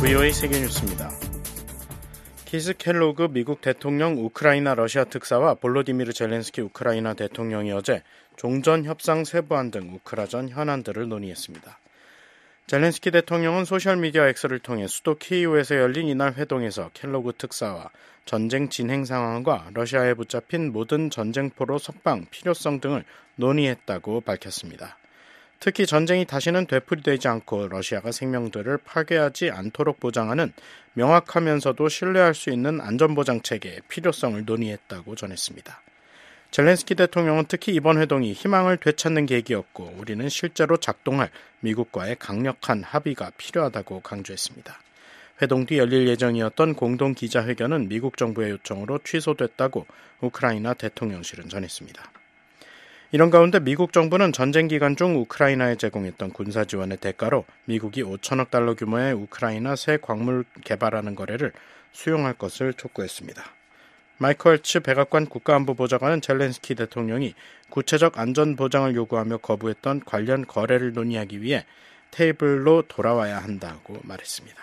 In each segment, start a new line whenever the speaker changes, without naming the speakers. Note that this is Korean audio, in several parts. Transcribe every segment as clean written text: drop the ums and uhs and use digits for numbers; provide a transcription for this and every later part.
VOA 세계뉴스입니다. 키스 켈로그 미국 대통령 우크라이나 러시아 특사와 볼로디미르 젤렌스키 우크라이나 대통령이 어제 종전 협상 세부안 등 우크라전 현안들을 논의했습니다. 젤렌스키 대통령은 소셜미디어 X를 통해 수도 키이우에서 열린 이날 회동에서 켈로그 특사와 전쟁 진행 상황과 러시아에 붙잡힌 모든 전쟁포로 석방 필요성 등을 논의했다고 밝혔습니다. 특히 전쟁이 다시는 되풀이되지 않고 러시아가 생명들을 파괴하지 않도록 보장하는 명확하면서도 신뢰할 수 있는 안전보장 체계의 필요성을 논의했다고 전했습니다. 젤렌스키 대통령은 특히 이번 회동이 희망을 되찾는 계기였고 우리는 실제로 작동할 미국과의 강력한 합의가 필요하다고 강조했습니다. 회동 뒤 열릴 예정이었던 공동 기자회견은 미국 정부의 요청으로 취소됐다고 우크라이나 대통령실은 전했습니다. 이런 가운데 미국 정부는 전쟁 기간 중 우크라이나에 제공했던 군사 지원의 대가로 미국이 5천억 달러 규모의 우크라이나 새 광물 개발하는 거래를 수용할 것을 촉구했습니다. 마이크 헐츠 백악관 국가안보보좌관은 젤렌스키 대통령이 구체적 안전 보장을 요구하며 거부했던 관련 거래를 논의하기 위해 테이블로 돌아와야 한다고 말했습니다.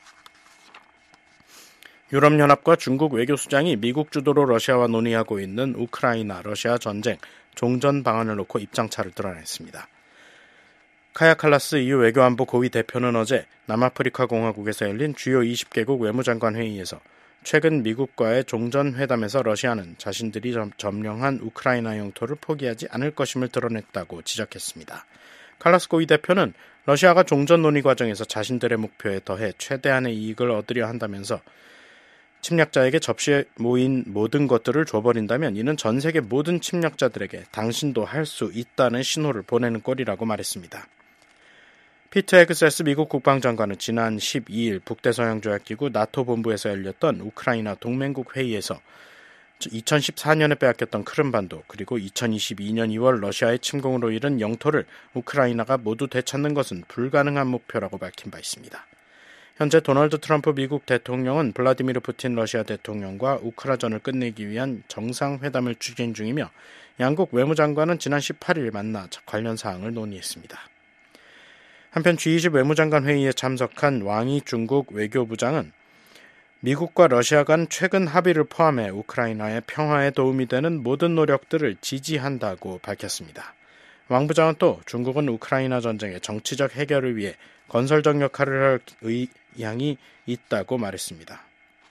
유럽연합과 중국 외교수장이 미국 주도로 러시아와 논의하고 있는 우크라이나 러시아 전쟁 종전 방안을 놓고 입장차를 드러냈습니다. 카야 칼라스 EU 외교안보 고위 대표는 어제 남아프리카 공화국에서 열린 주요 20개국 외무장관 회의에서 최근 미국과의 종전 회담에서 러시아는 자신들이 점령한 우크라이나 영토를 포기하지 않을 것임을 드러냈다고 지적했습니다. 칼라스 고위 대표는 러시아가 종전 논의 과정에서 자신들의 목표에 더해 최대한의 이익을 얻으려 한다면서 침략자에게 접시에 모인 모든 것들을 줘버린다면 이는 전 세계 모든 침략자들에게 당신도 할 수 있다는 신호를 보내는 꼴이라고 말했습니다. 피터 헤그세스 미국 국방장관은 지난 12일 북대서양조약기구 나토 본부에서 열렸던 우크라이나 동맹국 회의에서 2014년에 빼앗겼던 크림반도 그리고 2022년 2월 러시아의 침공으로 잃은 영토를 우크라이나가 모두 되찾는 것은 불가능한 목표라고 밝힌 바 있습니다. 현재 도널드 트럼프 미국 대통령은 블라디미르 푸틴 러시아 대통령과 우크라전을 끝내기 위한 정상회담을 추진 중이며 양국 외무장관은 지난 18일 만나 관련 사항을 논의했습니다. 한편 G20 외무장관 회의에 참석한 왕이 중국 외교부장은 미국과 러시아 간 최근 합의를 포함해 우크라이나의 평화에 도움이 되는 모든 노력들을 지지한다고 밝혔습니다. 왕 부장은 또 중국은 우크라이나 전쟁의 정치적 해결을 위해 건설적 역할을 할 의향이 있다고 말했습니다.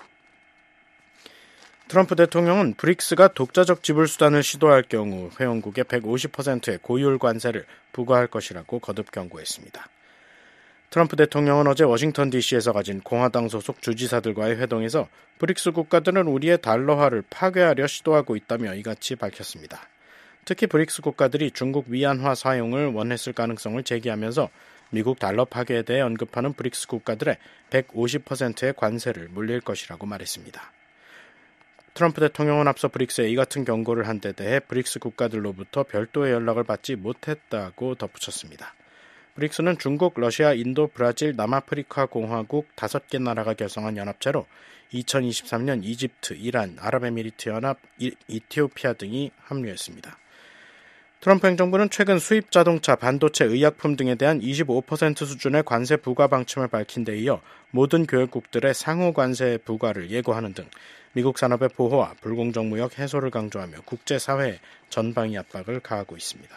트럼프 대통령은 브릭스가 독자적 지불 수단을 시도할 경우 회원국의 150%의 고율 관세를 부과할 것이라고 거듭 경고했습니다. 트럼프 대통령은 어제 워싱턴 DC에서 가진 공화당 소속 주지사들과의 회동에서 브릭스 국가들은 우리의 달러화를 파괴하려 시도하고 있다며 이같이 밝혔습니다. 특히 브릭스 국가들이 중국 위안화 사용을 원했을 가능성을 제기하면서 미국 달러 파괴에 대해 언급하는 브릭스 국가들의 150%의 관세를 물릴 것이라고 말했습니다. 트럼프 대통령은 앞서 브릭스에 이 같은 경고를 한 데 대해 브릭스 국가들로부터 별도의 연락을 받지 못했다고 덧붙였습니다. 브릭스는 중국, 러시아, 인도, 브라질, 남아프리카 공화국 5개 나라가 결성한 연합체로 2023년 이집트, 이란, 아랍에미리트 연합, 이티오피아 등이 합류했습니다. 트럼프 행정부는 최근 수입 자동차, 반도체, 의약품 등에 대한 25% 수준의 관세 부과 방침을 밝힌 데 이어 모든 교역국들의 상호 관세 부과를 예고하는 등 미국 산업의 보호와 불공정 무역 해소를 강조하며 국제사회에 전방위 압박을 가하고 있습니다.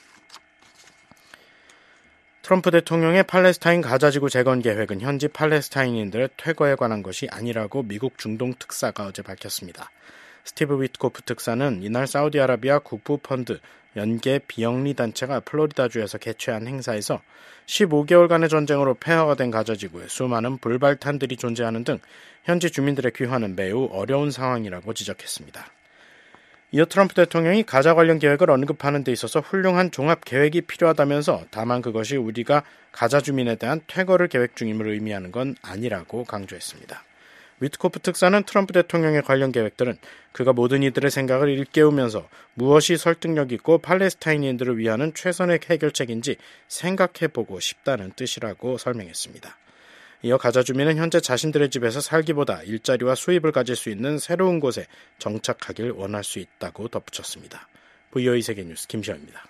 트럼프 대통령의 팔레스타인 가자지구 재건 계획은 현지 팔레스타인인들의 퇴거에 관한 것이 아니라고 미국 중동 특사가 어제 밝혔습니다. 스티브 위트코프 특사는 이날 사우디아라비아 국부펀드 연계 비영리 단체가 플로리다주에서 개최한 행사에서 15개월간의 전쟁으로 폐허가 된 가자지구에 수많은 불발탄들이 존재하는 등 현지 주민들의 귀환은 매우 어려운 상황이라고 지적했습니다. 이어 트럼프 대통령이 가자 관련 계획을 언급하는 데 있어서 훌륭한 종합 계획이 필요하다면서 다만 그것이 우리가 가자 주민에 대한 퇴거를 계획 중임을 의미하는 건 아니라고 강조했습니다. 위트코프 특사는 트럼프 대통령의 관련 계획들은 그가 모든 이들의 생각을 일깨우면서 무엇이 설득력 있고 팔레스타인인들을 위하는 최선의 해결책인지 생각해보고 싶다는 뜻이라고 설명했습니다. 이어 가자 주민은 현재 자신들의 집에서 살기보다 일자리와 수입을 가질 수 있는 새로운 곳에 정착하길 원할 수 있다고 덧붙였습니다. VOA 세계뉴스 김시현입니다.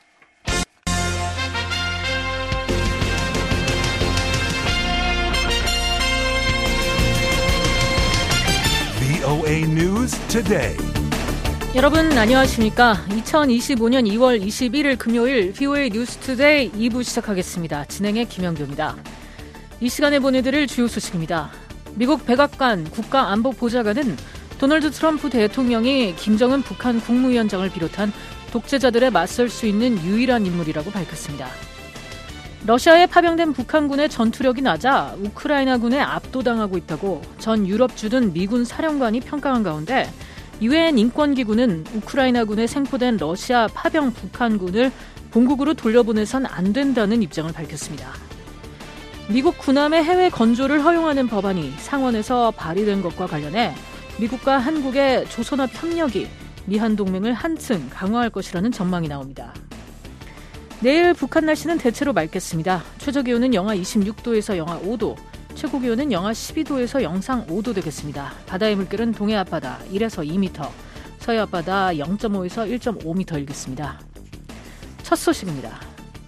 VOA News Today.
여러분 안녕하십니까? 2025년 2월 21일 금요일 VOA 뉴스 투데이 2부 시작하겠습니다. 진행의 김영규입니다. 이 시간에 보내드릴 주요 소식입니다. 미국 백악관 국가안보보좌관은 도널드 트럼프 대통령이 김정은 북한 국무위원장을 비롯한 독재자들에 맞설 수 있는 유일한 인물이라고 밝혔습니다. 러시아에 파병된 북한군의 전투력이 낮아 우크라이나군에 압도당하고 있다고 전 유럽 주둔 미군 사령관이 평가한 가운데 유엔 인권기구는 우크라이나군에 생포된 러시아 파병 북한군을 본국으로 돌려보내선 안 된다는 입장을 밝혔습니다. 미국 군함의 해외 건조를 허용하는 법안이 상원에서 발의된 것과 관련해 미국과 한국의 조선업 협력이 미한 동맹을 한층 강화할 것이라는 전망이 나옵니다. 내일 북한 날씨는 대체로 맑겠습니다. 최저기온은 영하 26도에서 영하 5도, 최고기온은 영하 12도에서 영상 5도 되겠습니다. 바다의 물결은 동해 앞바다 1에서 2m, 서해 앞바다 0.5에서 1.5m 일겠습니다. 첫 소식입니다.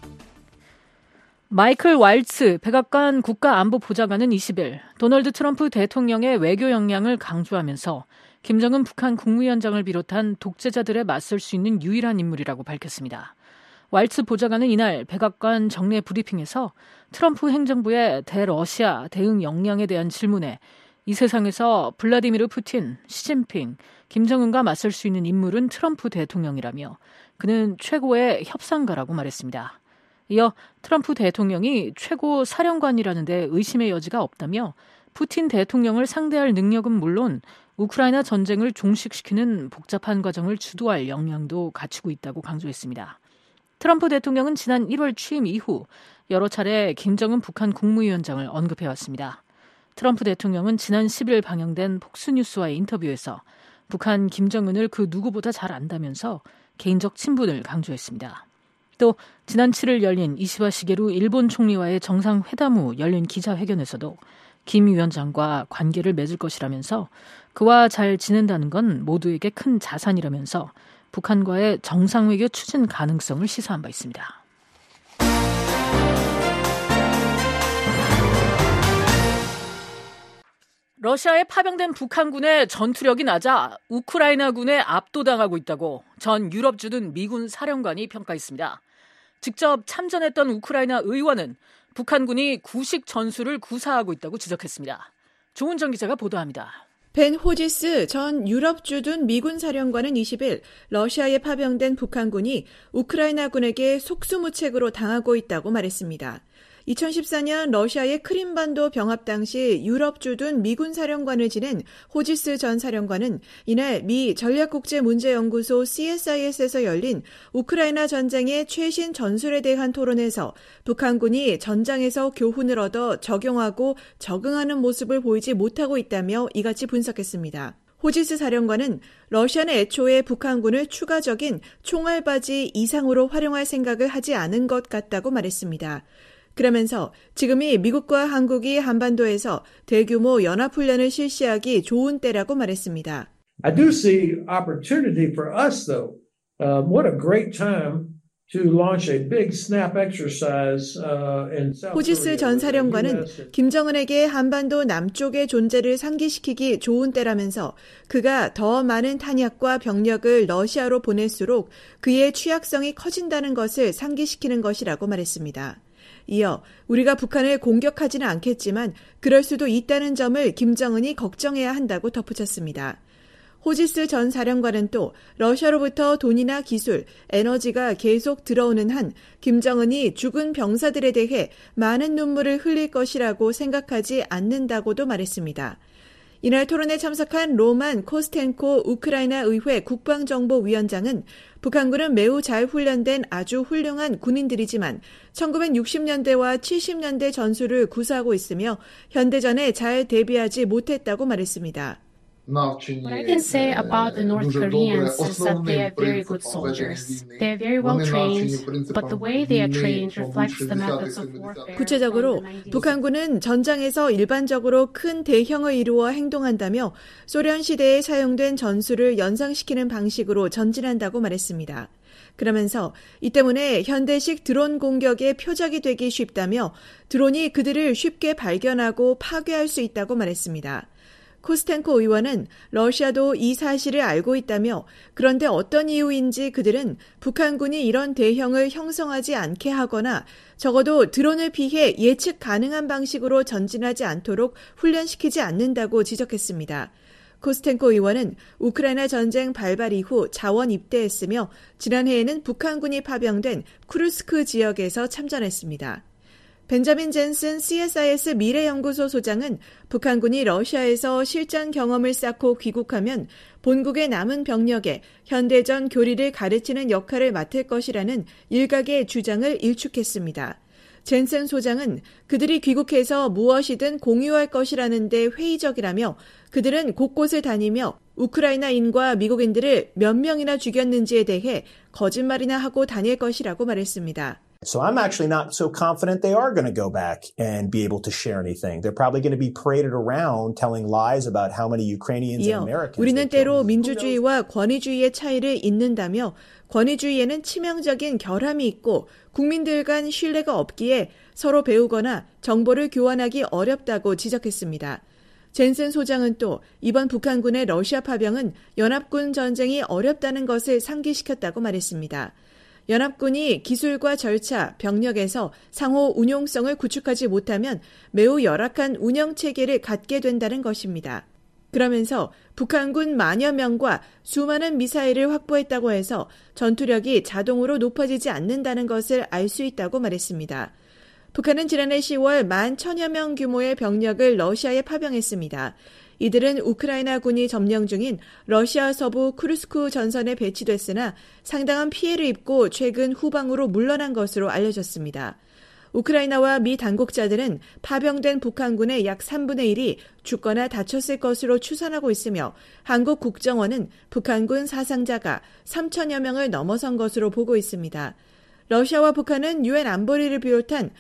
마이클 왈츠 백악관 국가안보보좌관은 20일 도널드 트럼프 대통령의 외교 역량을 강조하면서 김정은 북한 국무위원장을 비롯한 독재자들에 맞설 수 있는 유일한 인물이라고 밝혔습니다. 왈츠 보좌관은 이날 백악관 정례 브리핑에서 트럼프 행정부의 대러시아 대응 역량에 대한 질문에 이 세상에서 블라디미르 푸틴, 시진핑, 김정은과 맞설 수 있는 인물은 트럼프 대통령이라며 그는 최고의 협상가라고 말했습니다. 이어 트럼프 대통령이 최고 사령관이라는 데 의심의 여지가 없다며 푸틴 대통령을 상대할 능력은 물론 우크라이나 전쟁을 종식시키는 복잡한 과정을 주도할 역량도 갖추고 있다고 강조했습니다. 트럼프 대통령은 지난 1월 취임 이후 여러 차례 김정은 북한 국무위원장을 언급해왔습니다. 트럼프 대통령은 지난 10일 방영된 폭스뉴스와의 인터뷰에서 북한 김정은을 그 누구보다 잘 안다면서 개인적 친분을 강조했습니다. 또 지난 7일 열린 이시바 시게루 일본 총리와의 정상회담 후 열린 기자회견에서도 김 위원장과 관계를 맺을 것이라면서 그와 잘 지낸다는 건 모두에게 큰 자산이라면서 북한과의 정상외교 추진 가능성을 시사한 바 있습니다. 러시아에 파병된 북한군의 전투력이 낮아 우크라이나군에 압도당하고 있다고 전 유럽 주둔 미군 사령관이 평가했습니다. 직접 참전했던 우크라이나 의원은 북한군이 구식 전술을 구사하고 있다고 지적했습니다. 조은정 기자가 보도합니다.
벤 호지스 전 유럽 주둔 미군 사령관은 20일 러시아에 파병된 북한군이 우크라이나군에게 속수무책으로 당하고 있다고 말했습니다. 2014년 러시아의 크림반도 병합 당시 유럽 주둔 미군 사령관을 지낸 호지스 전 사령관은 이날 미 전략국제문제연구소 CSIS에서 열린 우크라이나 전쟁의 최신 전술에 대한 토론에서 북한군이 전장에서 교훈을 얻어 적용하고 적응하는 모습을 보이지 못하고 있다며 이같이 분석했습니다. 호지스 사령관은 러시아는 애초에 북한군을 추가적인 총알바지 이상으로 활용할 생각을 하지 않은 것 같다고 말했습니다. 그러면서 지금이 미국과 한국이 한반도에서 대규모 연합훈련을 실시하기 좋은 때라고 말했습니다.
I do see opportunity for us though. What a great time to launch a big snap exercise in South Korea.
호지스 전 사령관은 김정은에게 한반도 남쪽의 존재를 상기시키기 좋은 때라면서 그가 더 많은 탄약과 병력을 러시아로 보낼수록 그의 취약성이 커진다는 것을 상기시키는 것이라고 말했습니다. 이어 우리가 북한을 공격하지는 않겠지만 그럴 수도 있다는 점을 김정은이 걱정해야 한다고 덧붙였습니다. 호지스 전 사령관은 또 러시아로부터 돈이나 기술, 에너지가 계속 들어오는 한 김정은이 죽은 병사들에 대해 많은 눈물을 흘릴 것이라고 생각하지 않는다고도 말했습니다. 이날 토론에 참석한 로만 코스텐코 우크라이나 의회 국방정보위원장은 북한군은 매우 잘 훈련된 아주 훌륭한 군인들이지만 1960년대와 70년대 전술을 구사하고 있으며 현대전에 잘 대비하지 못했다고 말했습니다.
What I can say about the North Koreans is that they are very good soldiers. They are very well trained, but the way they are trained reflects the methods of warfare.
구체적으로 북한군은 전장에서 일반적으로 큰 대형을 이루어 행동한다며 소련 시대에 사용된 전술을 연상시키는 방식으로 전진한다고 말했습니다. 그러면서 이 때문에 현대식 드론 공격의 표적이 되기 쉽다며 드론이 그들을 쉽게 발견하고 파괴할 수 있다고 말했습니다. 코스텐코 의원은 러시아도 이 사실을 알고 있다며 그런데 어떤 이유인지 그들은 북한군이 이런 대형을 형성하지 않게 하거나 적어도 드론을 피해 예측 가능한 방식으로 전진하지 않도록 훈련시키지 않는다고 지적했습니다. 코스텐코 의원은 우크라이나 전쟁 발발 이후 자원 입대했으며 지난해에는 북한군이 파병된 쿠르스크 지역에서 참전했습니다. 벤자민 젠슨 CSIS 미래연구소 소장은 북한군이 러시아에서 실전 경험을 쌓고 귀국하면 본국의 남은 병력에 현대전 교리를 가르치는 역할을 맡을 것이라는 일각의 주장을 일축했습니다. 젠슨 소장은 그들이 귀국해서 무엇이든 공유할 것이라는 데 회의적이라며 그들은 곳곳을 다니며 우크라이나인과 미국인들을 몇 명이나 죽였는지에 대해 거짓말이나 하고 다닐 것이라고 말했습니다.
So I'm actually not so confident they are going to go back and be able to share anything. They're probably going to be paraded around telling lies about how many Ukrainians and Americans.
우리는 때로 민주주의와 권위주의의 차이를 잇는다며 권위주의에는 치명적인 결함이 있고 국민들 간 신뢰가 없기에 서로 배우거나 정보를 교환하기 어렵다고 지적했습니다. 젠슨 소장은 또 이번 북한군의 러시아 파병은 연합군 전쟁이 어렵다는 것을 상기시켰다고 말했습니다. 연합군이 기술과 절차, 병력에서 상호 운용성을 구축하지 못하면 매우 열악한 운영체계를 갖게 된다는 것입니다. 그러면서 북한군 만여 명과 수많은 미사일을 확보했다고 해서 전투력이 자동으로 높아지지 않는다는 것을 알 수 있다고 말했습니다. 북한은 지난해 10월 11,000여 명 규모의 병력을 러시아에 파병했습니다. 이들은 우크라이나군이 점령 중인 러시아 서부 쿠르스크 전선에 배치됐으나 상당한 피해를 입고 최근 후방으로 물러난 것으로 알려졌습니다. 우크라이나와 미 당국자들은 파병된 북한군의 약 3분의 1이 죽거나 다쳤을 것으로 추산하고 있으며 한국 국정원은 북한군 사상자가 3,000여 명을 넘어선 것으로 보고 있습니다. 러시아와 북한은 유엔 안보리를 비롯한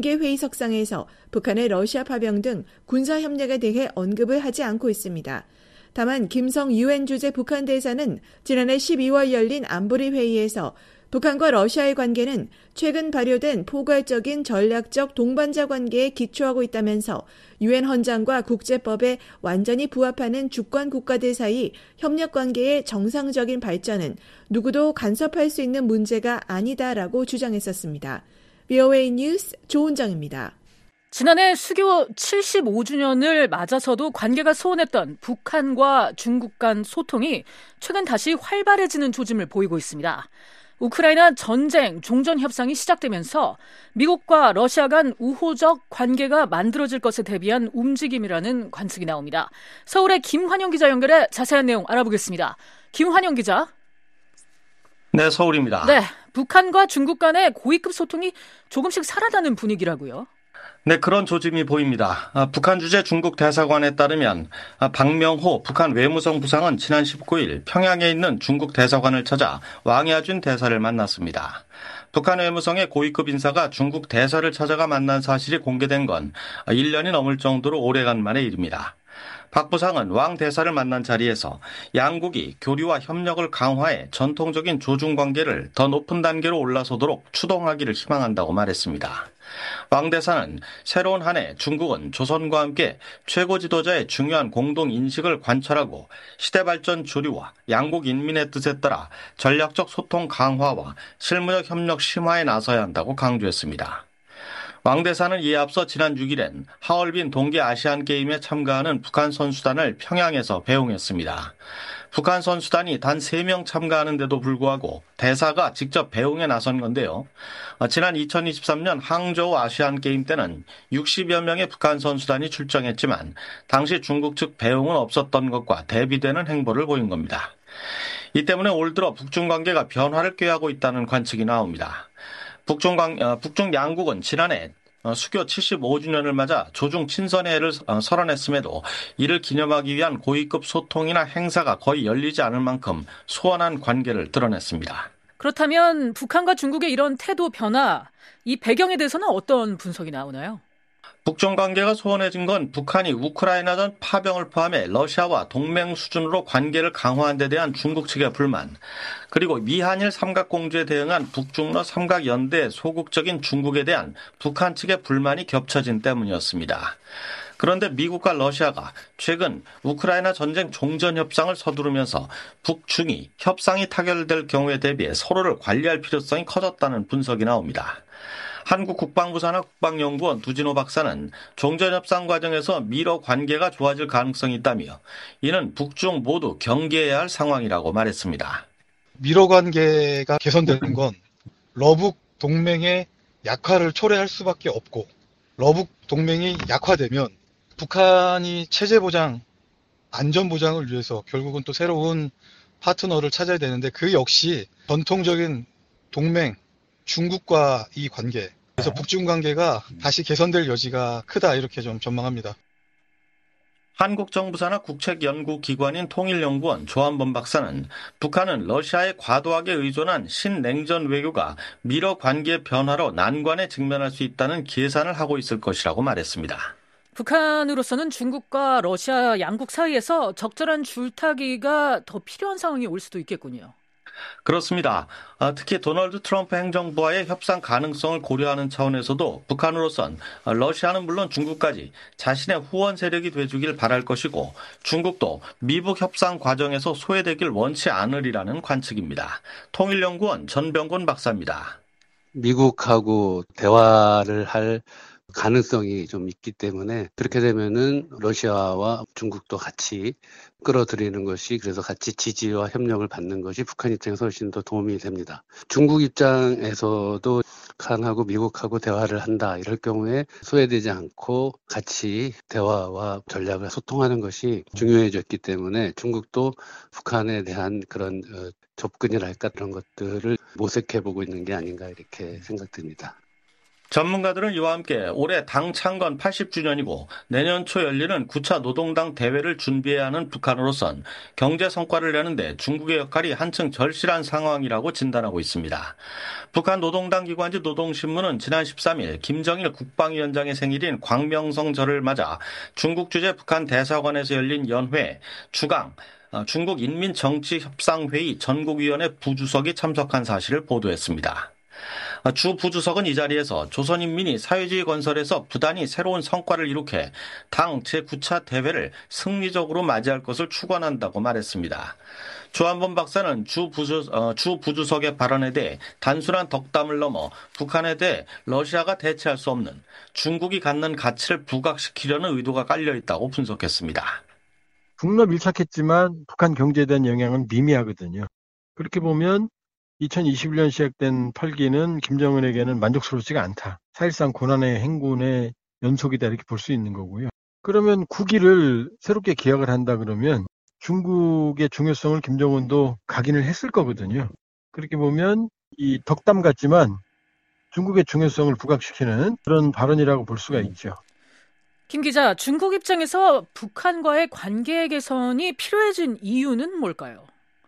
공개회의석상에서 북한의 러시아 파병 등 군사협력에 대해 언급을 하지 않고 있습니다. 다만 김성 유엔 주재 북한 대사는 지난해 12월 열린 안보리 회의에서 북한과 러시아의 관계는 최근 발효된 포괄적인 전략적 동반자 관계에 기초하고 있다면서 유엔 헌장과 국제법에 완전히 부합하는 주권 국가들 사이 협력 관계의 정상적인 발전은 누구도 간섭할 수 있는 문제가 아니다라고 주장했었습니다. VOA 뉴스 조은정입니다.
지난해 수교 75주년을 맞아서도 관계가 소원했던 북한과 중국 간 소통이 최근 다시 활발해지는 조짐을 보이고 있습니다. 우크라이나 전쟁 종전 협상이 시작되면서 미국과 러시아 간 우호적 관계가 만들어질 것에 대비한 움직임이라는 관측이 나옵니다. 서울의 김환영 기자 연결해 자세한 내용 알아보겠습니다. 김환영 기자.
네, 서울입니다.
네, 북한과 중국 간의 고위급 소통이 조금씩 살아나는 분위기라고요.
네, 그런 조짐이 보입니다. 북한 주재 중국 대사관에 따르면 박명호 북한 외무성 부상은 지난 19일 평양에 있는 중국 대사관을 찾아 왕야준 대사를 만났습니다. 북한 외무성의 고위급 인사가 중국 대사를 찾아가 만난 사실이 공개된 건 1년이 넘을 정도로 오래간 만의 일입니다. 박 부상은 왕 대사를 만난 자리에서 양국이 교류와 협력을 강화해 전통적인 조중 관계를 더 높은 단계로 올라서도록 추동하기를 희망한다고 말했습니다. 왕 대사는 새로운 한 해 중국은 조선과 함께 최고 지도자의 중요한 공동 인식을 관철하고 시대 발전 주류와 양국 인민의 뜻에 따라 전략적 소통 강화와 실무적 협력 심화에 나서야 한다고 강조했습니다. 왕 대사는 이에 앞서 지난 6일엔 하얼빈 동계 아시안게임에 참가하는 북한 선수단을 평양에서 배웅했습니다. 북한 선수단이 단 3명 참가하는데도 불구하고 대사가 직접 배웅에 나선 건데요. 지난 2023년 항저우 아시안게임 때는 60여 명의 북한 선수단이 출정했지만 당시 중국 측 배웅은 없었던 것과 대비되는 행보를 보인 겁니다. 이 때문에 올 들어 북중 관계가 변화를 꾀하고 있다는 관측이 나옵니다. 북중 양국은 지난해 수교 75주년을 맞아 조중 친선회를 설언했음에도 이를 기념하기 위한 고위급 소통이나 행사가 거의 열리지 않을 만큼 소원한 관계를 드러냈습니다.
그렇다면 북한과 중국의 이런 태도 변화, 이 배경에 대해서는 어떤 분석이 나오나요?
북중 관계가 소원해진 건 북한이 우크라이나전 파병을 포함해 러시아와 동맹 수준으로 관계를 강화한 데 대한 중국 측의 불만, 그리고 미한일 삼각공조에 대응한 북중러 삼각연대 소극적인 중국에 대한 북한 측의 불만이 겹쳐진 때문이었습니다. 그런데 미국과 러시아가 최근 우크라이나 전쟁 종전 협상을 서두르면서 북중이 협상이 타결될 경우에 대비해 서로를 관리할 필요성이 커졌다는 분석이 나옵니다. 한국 국방부 산하 국방연구원 두진호 박사는 종전협상 과정에서 미러 관계가 좋아질 가능성이 있다며 이는 북중 모두 경계해야 할 상황이라고 말했습니다.
미러 관계가 개선되는 건 러북 동맹의 약화를 초래할 수밖에 없고, 러북 동맹이 약화되면 북한이 체제 보장, 안전 보장을 위해서 결국은 또 새로운 파트너를 찾아야 되는데, 그 역시 전통적인 동맹, 중국과 이 관계, 그래서 북중 관계가 다시 개선될 여지가 크다, 이렇게 좀 전망합니다.
한국 정부 산하 국책연구기관인 통일연구원 조한범 박사는 북한은 러시아에 과도하게 의존한 신냉전 외교가 미러 관계 변화로 난관에 직면할 수 있다는 계산을 하고 있을 것이라고 말했습니다.
북한으로서는 중국과 러시아 양국 사이에서 적절한 줄타기가 더 필요한 상황이 올 수도 있겠군요.
그렇습니다. 특히 도널드 트럼프 행정부와의 협상 가능성을 고려하는 차원에서도 북한으로선 러시아는 물론 중국까지 자신의 후원 세력이 돼주길 바랄 것이고, 중국도 미북 협상 과정에서 소외되길 원치 않으리라는 관측입니다. 통일연구원 전병곤 박사입니다.
미국하고 대화를 할 가능성이 좀 있기 때문에, 그렇게 되면은 러시아와 중국도 같이 끌어들이는 것이, 그래서 같이 지지와 협력을 받는 것이 북한 입장에서 훨씬 더 도움이 됩니다. 중국 입장에서도 북한하고 미국하고 대화를 한다, 이럴 경우에 소외되지 않고 같이 대화와 전략을 소통하는 것이 중요해졌기 때문에 중국도 북한에 대한 그런 접근이랄까 그런 것들을 모색해보고 있는 게 아닌가, 이렇게 생각됩니다.
전문가들은 이와 함께 올해 당 창건 80주년이고 내년 초 열리는 9차 노동당 대회를 준비해야 하는 북한으로선 경제 성과를 내는데 중국의 역할이 한층 절실한 상황이라고 진단하고 있습니다. 북한 노동당 기관지 노동신문은 지난 13일 김정일 국방위원장의 생일인 광명성절을 맞아 중국 주재 북한 대사관에서 열린 연회 주강 중국 인민정치협상회의 전국위원회 부주석이 참석한 사실을 보도했습니다. 주 부주석은 이 자리에서 조선인민이 사회주의 건설에서 부단히 새로운 성과를 이룩해 당 제9차 대회를 승리적으로 맞이할 것을 축원한다고 말했습니다. 조한범 박사는 주 부주석의 발언에 대해 단순한 덕담을 넘어 북한에 대해 러시아가 대체할 수 없는 중국이 갖는 가치를 부각시키려는 의도가 깔려있다고 분석했습니다.
북러 밀착했지만 북한 경제에 대한 영향은 미미하거든요. 그렇게 보면 2021년 시작된 8기는 김정은에게는 만족스럽지가 않다. 사실상 고난의 행군의 연속이다, 이렇게 볼 수 있는 거고요. 그러면 9기를 새롭게 기약을 한다 그러면 중국의 중요성을 김정은도 각인을 했을 거거든요. 그렇게 보면 이 덕담 같지만 중국의 중요성을 부각시키는 그런 발언이라고 볼 수가 있죠.
김 기자, 중국 입장에서 북한과의 관계 개선이 필요해진 이유는 뭘까요?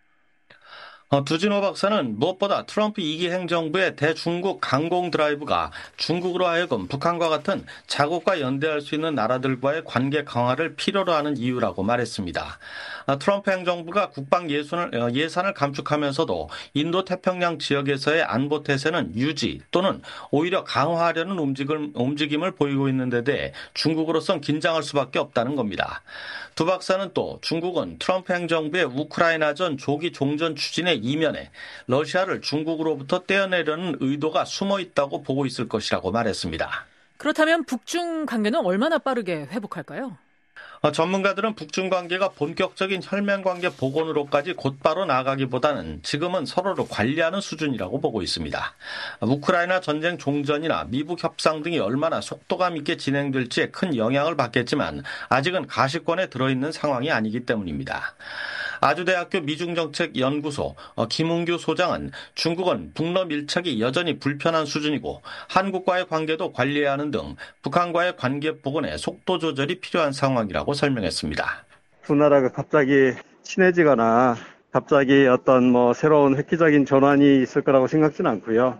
두진호 박사는 무엇보다 트럼프 2기 행정부의 대중국 강공 드라이브가 중국으로 하여금 북한과 같은 자국과 연대할 수 있는 나라들과의 관계 강화를 필요로 하는 이유라고 말했습니다. 트럼프 행정부가 국방 예산을 감축하면서도 인도태평양 지역에서의 안보 태세는 유지 또는 오히려 강화하려는 움직임을 보이고 있는 데 대해 중국으로선 긴장할 수밖에 없다는 겁니다. 두 박사는 또 중국은 트럼프 행정부의 우크라이나전 조기 종전 추진의 이면에 러시아를 중국으로부터 떼어내려는 의도가 숨어 있다고 보고 있을 것이라고 말했습니다.
그렇다면 북중 관계는 얼마나 빠르게 회복할까요?
전문가들은 북중 관계가 본격적인 혈맹관계 복원으로까지 곧바로 나가기보다는 지금은 서로를 관리하는 수준이라고 보고 있습니다. 우크라이나 전쟁 종전이나 미북 협상 등이 얼마나 속도감 있게 진행될지에 큰 영향을 받겠지만 아직은 가시권에 들어있는 상황이 아니기 때문입니다. 아주대학교 미중정책연구소 김웅규 소장은 중국은 북러 밀착이 여전히 불편한 수준이고 한국과의 관계도 관리해야 하는 등 북한과의 관계 복원에 속도 조절이 필요한 상황이라고 설명했습니다.
두 나라가 갑자기 친해지거나 갑자기 어떤 새로운 획기적인 전환이 있을 거라고 생각지는 않고요.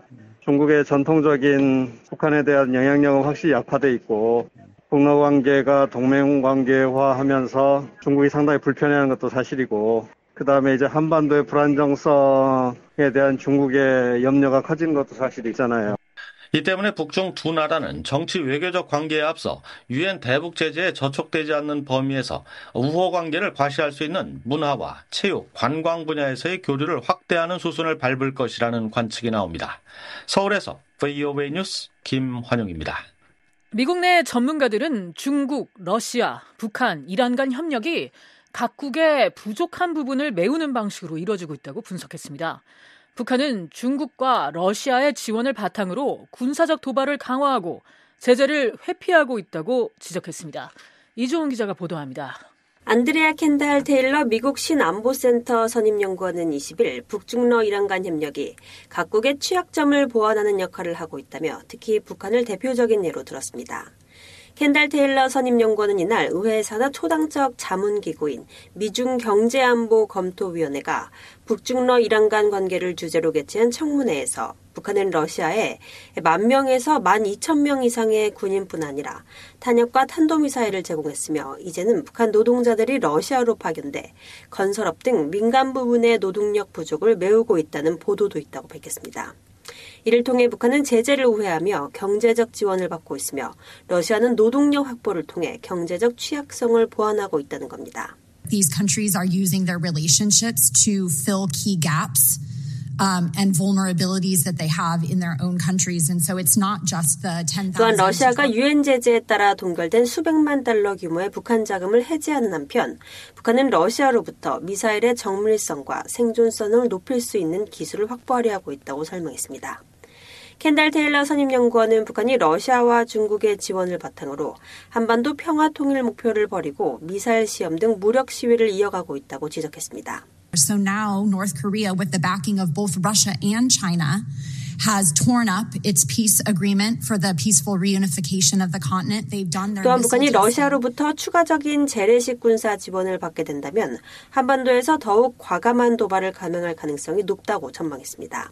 중국의 전통적인 북한에 대한 영향력은 확실히 약화돼 있고 북러 관계가 동맹 관계화하면서 중국이 상당히 불편해하는 것도 사실이고 그다음에 이제 한반도의 불안정성에 대한 중국의 염려가 커진 것도 사실이잖아요.
이 때문에 북중 두 나라는 정치 외교적 관계에 앞서 유엔 대북 제재에 저촉되지 않는 범위에서 우호 관계를 과시할 수 있는 문화와 체육, 관광 분야에서의 교류를 확대하는 수순을 밟을 것이라는 관측이 나옵니다. 서울에서 VOA 뉴스 김환용입니다.
미국 내 전문가들은 중국, 러시아, 북한, 이란 간 협력이 각국의 부족한 부분을 메우는 방식으로 이루어지고 있다고 분석했습니다. 북한은 중국과 러시아의 지원을 바탕으로 군사적 도발을 강화하고 제재를 회피하고 있다고 지적했습니다. 이주원 기자가 보도합니다.
안드레아 켄달 테일러 미국 신안보센터 선임연구원은 20일 북중러 이란 간 협력이 각국의 취약점을 보완하는 역할을 하고 있다며 특히 북한을 대표적인 예로 들었습니다. 켄달 테일러 선임연구원은 이날 의회 산하 초당적 자문기구인 미중경제안보검토위원회가 북중러 이란 간 관계를 주제로 개최한 청문회에서 북한은 러시아에 10,000명에서 12,000명 이상의 군인뿐 아니라 탄약과 탄도미사일을 제공했으며 이제는 북한 노동자들이 러시아로 파견돼 건설업 등 민간 부분의 노동력 부족을 메우고 있다는 보도도 있다고 밝혔습니다. 이를 통해 북한은 제재를 우회하며 경제적 지원을 받고 있으며 러시아는 노동력 확보를 통해 경제적 취약성을 보완하고 있다는 겁니다.
These countries are using their relationships to fill key gaps. And vulnerabilities that they have in their own countries, and so it's not just the 10,000.
또한 러시아가 유엔 제재에 따라 동결된 수백만 달러 규모의 북한 자금을 해지하는 한편, 북한은 러시아로부터 미사일의 정밀성과 생존성을 높일 수 있는 기술을 확보하려 하고 있다고 설명했습니다. 켄달 테일러 선임연구원은 북한이 러시아와 중국의 지원을 바탕으로 한반도 평화 통일 목표를 버리고 미사일 시험 등 무력 시위를 이어가고 있다고 지적했습니다.
So now North Korea, with the backing of both Russia and China, has torn up its peace agreement for the peaceful reunification of the continent. They've done their
또한 북한이 러시아로부터 추가적인 재래식 군사 지원을 받게 된다면 한반도에서 더욱 과감한 도발을 감행할 가능성이 높다고 전망했습니다.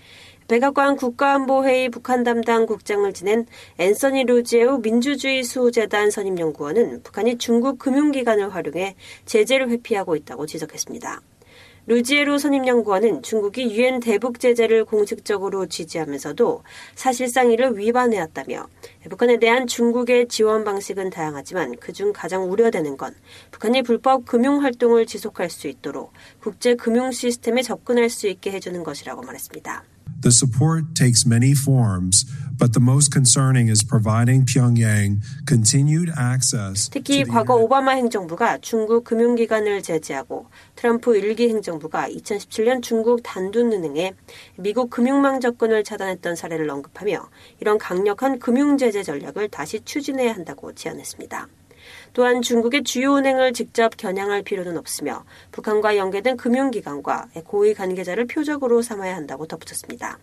백악관 국가안보회의 북한 담당 국장을 지낸 앤서니 루지에우 민주주의 수호재단 선임연구원은 북한이 중국 금융기관을 활용해 제재를 회피하고 있다고 지적했습니다. 루지에루 선임연구원은 중국이 유엔 대북 제재를 공식적으로 지지하면서도 사실상 이를 위반해왔다며 북한에 대한 중국의 지원 방식은 다양하지만 그중 가장 우려되는 건 북한이 불법 금융활동을 지속할 수 있도록 국제 금융 시스템에 접근할 수 있게 해주는 것이라고 말했습니다.
The support takes many forms, but the most concerning is providing Pyongyang continued access.
특히 과거 오바마 행정부가 중국 금융기관을 제재하고 트럼프 1기 행정부가 2017년 중국 단둔은행에 미국 금융망 접근을 차단했던 사례를 언급하며 이런 강력한 금융제재 전략을 다시 추진해야 한다고 제안했습니다. 또한 중국의 주요 은행을 직접 겨냥할 필요는 없으며 북한과 연계된 금융기관과 고위 관계자를 표적으로 삼아야 한다고 덧붙였습니다.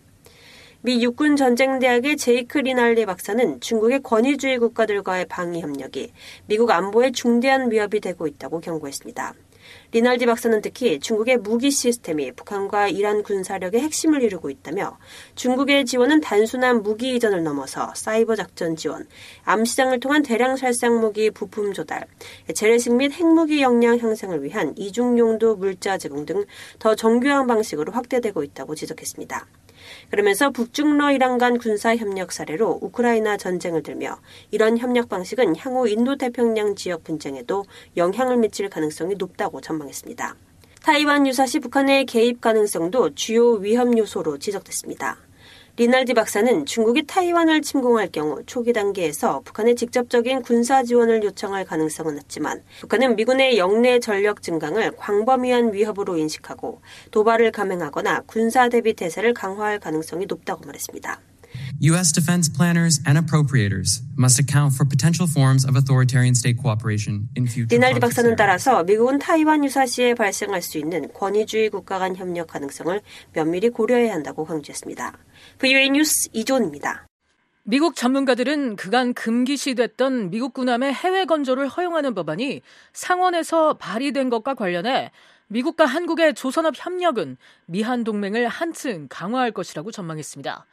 미 육군전쟁대학의 제이크 리날리 박사는 중국의 권위주의 국가들과의 방위 협력이 미국 안보에 중대한 위협이 되고 있다고 경고했습니다. 리날디 박사는 특히 중국의 무기 시스템이 북한과 이란 군사력의 핵심을 이루고 있다며 중국의 지원은 단순한 무기 이전을 넘어서 사이버 작전 지원, 암시장을 통한 대량 살상 무기 부품 조달, 재래식 및 핵무기 역량 형성을 위한 이중용도 물자 제공 등 더 정교한 방식으로 확대되고 있다고 지적했습니다. 그러면서 북중러 이란 간 군사협력 사례로 우크라이나 전쟁을 들며 이런 협력 방식은 향후 인도태평양 지역 분쟁에도 영향을 미칠 가능성이 높다고 전망했습니다. 타이완 유사시 북한의 개입 가능성도 주요 위험 요소로 지적됐습니다. 리날디 박사는 중국이 타이완을 침공할 경우 초기 단계에서 북한의 직접적인 군사 지원을 요청할 가능성은 낮지만 북한은 미군의 영내 전력 증강을 광범위한 위협으로 인식하고 도발을 감행하거나 군사 대비 태세를 강화할 가능성이 높다고 말했습니다.
U.S. defense planners and appropriators must account for potential forms of authoritarian state cooperation in future.
리날디 박사는 따라서 미국은 타이완 유사시에 발생할 수 있는 권위주의 국가 간 협력 가능성을 면밀히 고려해야 한다고 강조했습니다. VOA 뉴스 이존입니다.
미국 전문가들은 그간 금기시됐던 미국 군함의 해외 건조를 허용하는 법안이 상원에서 발의된 것과 관련해 미국과 한국의 조선업 협력은 미한 동맹을 한층 강화할 것이라고 전망했습니다.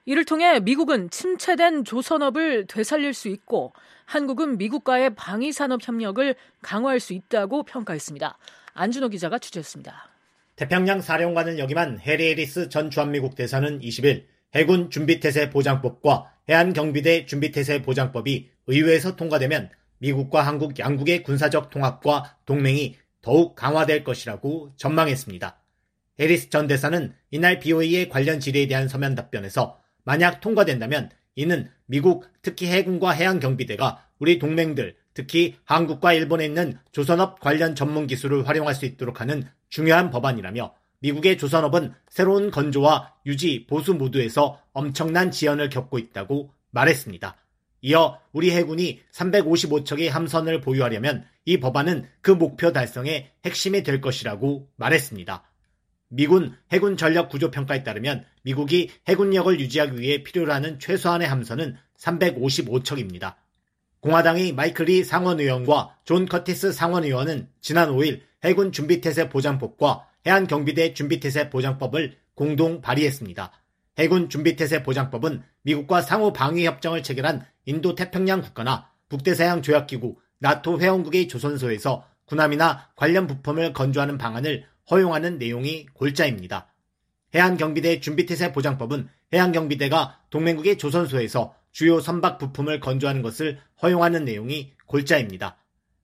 이를 통해 미국은 침체된 조선업을 되살릴 수 있고 한국은 미국과의 방위산업 협력을 강화할 수 있다고 평가했습니다. 안준호 기자가 취재했습니다.
태평양 사령관을 역임한 해리 해리스 전 주한미국 대사는 20일 해군 준비태세 보장법과 해안경비대 준비태세 보장법이 의회에서 통과되면 미국과 한국 양국의 군사적 통합과 동맹이 더욱 강화될 것이라고 전망했습니다. 해리스 전 대사는 이날 BOA의 관련 질의에 대한 서면 답변에서 만약 통과된다면 이는 미국, 특히 해군과 해양경비대가 우리 동맹들, 특히 한국과 일본에 있는 조선업 관련 전문 기술을 활용할 수 있도록 하는 중요한 법안이라며 미국의 조선업은 새로운 건조와 유지, 보수 모두에서 엄청난 지연을 겪고 있다고 말했습니다. 이어 우리 해군이 355척의 함선을 보유하려면 이 법안은 그 목표 달성의 핵심이 될 것이라고 말했습니다. 미군 해군 전력 구조 평가에 따르면 미국이 해군력을 유지하기 위해 필요로 하는 최소한의 함선은 355척입니다. 공화당의 마이클 리 상원의원과 존 커티스 상원의원은 지난 5일 해군 준비태세 보장법과 해안경비대 준비태세 보장법을 공동 발의했습니다. 해군 준비태세 보장법은 미국과 상호 방위 협정을 체결한 인도태평양 국가나 북대서양 조약기구, 나토 회원국의 조선소에서 군함이나 관련 부품을 건조하는 방안을 허용하는 내용이 골자입니다. 해안경비대 준비태세 보장법은 해안경비대가 동맹국의 조선소에서 주요 선박 부품을 건조하는 것을 허용하는 내용이 골자입니다.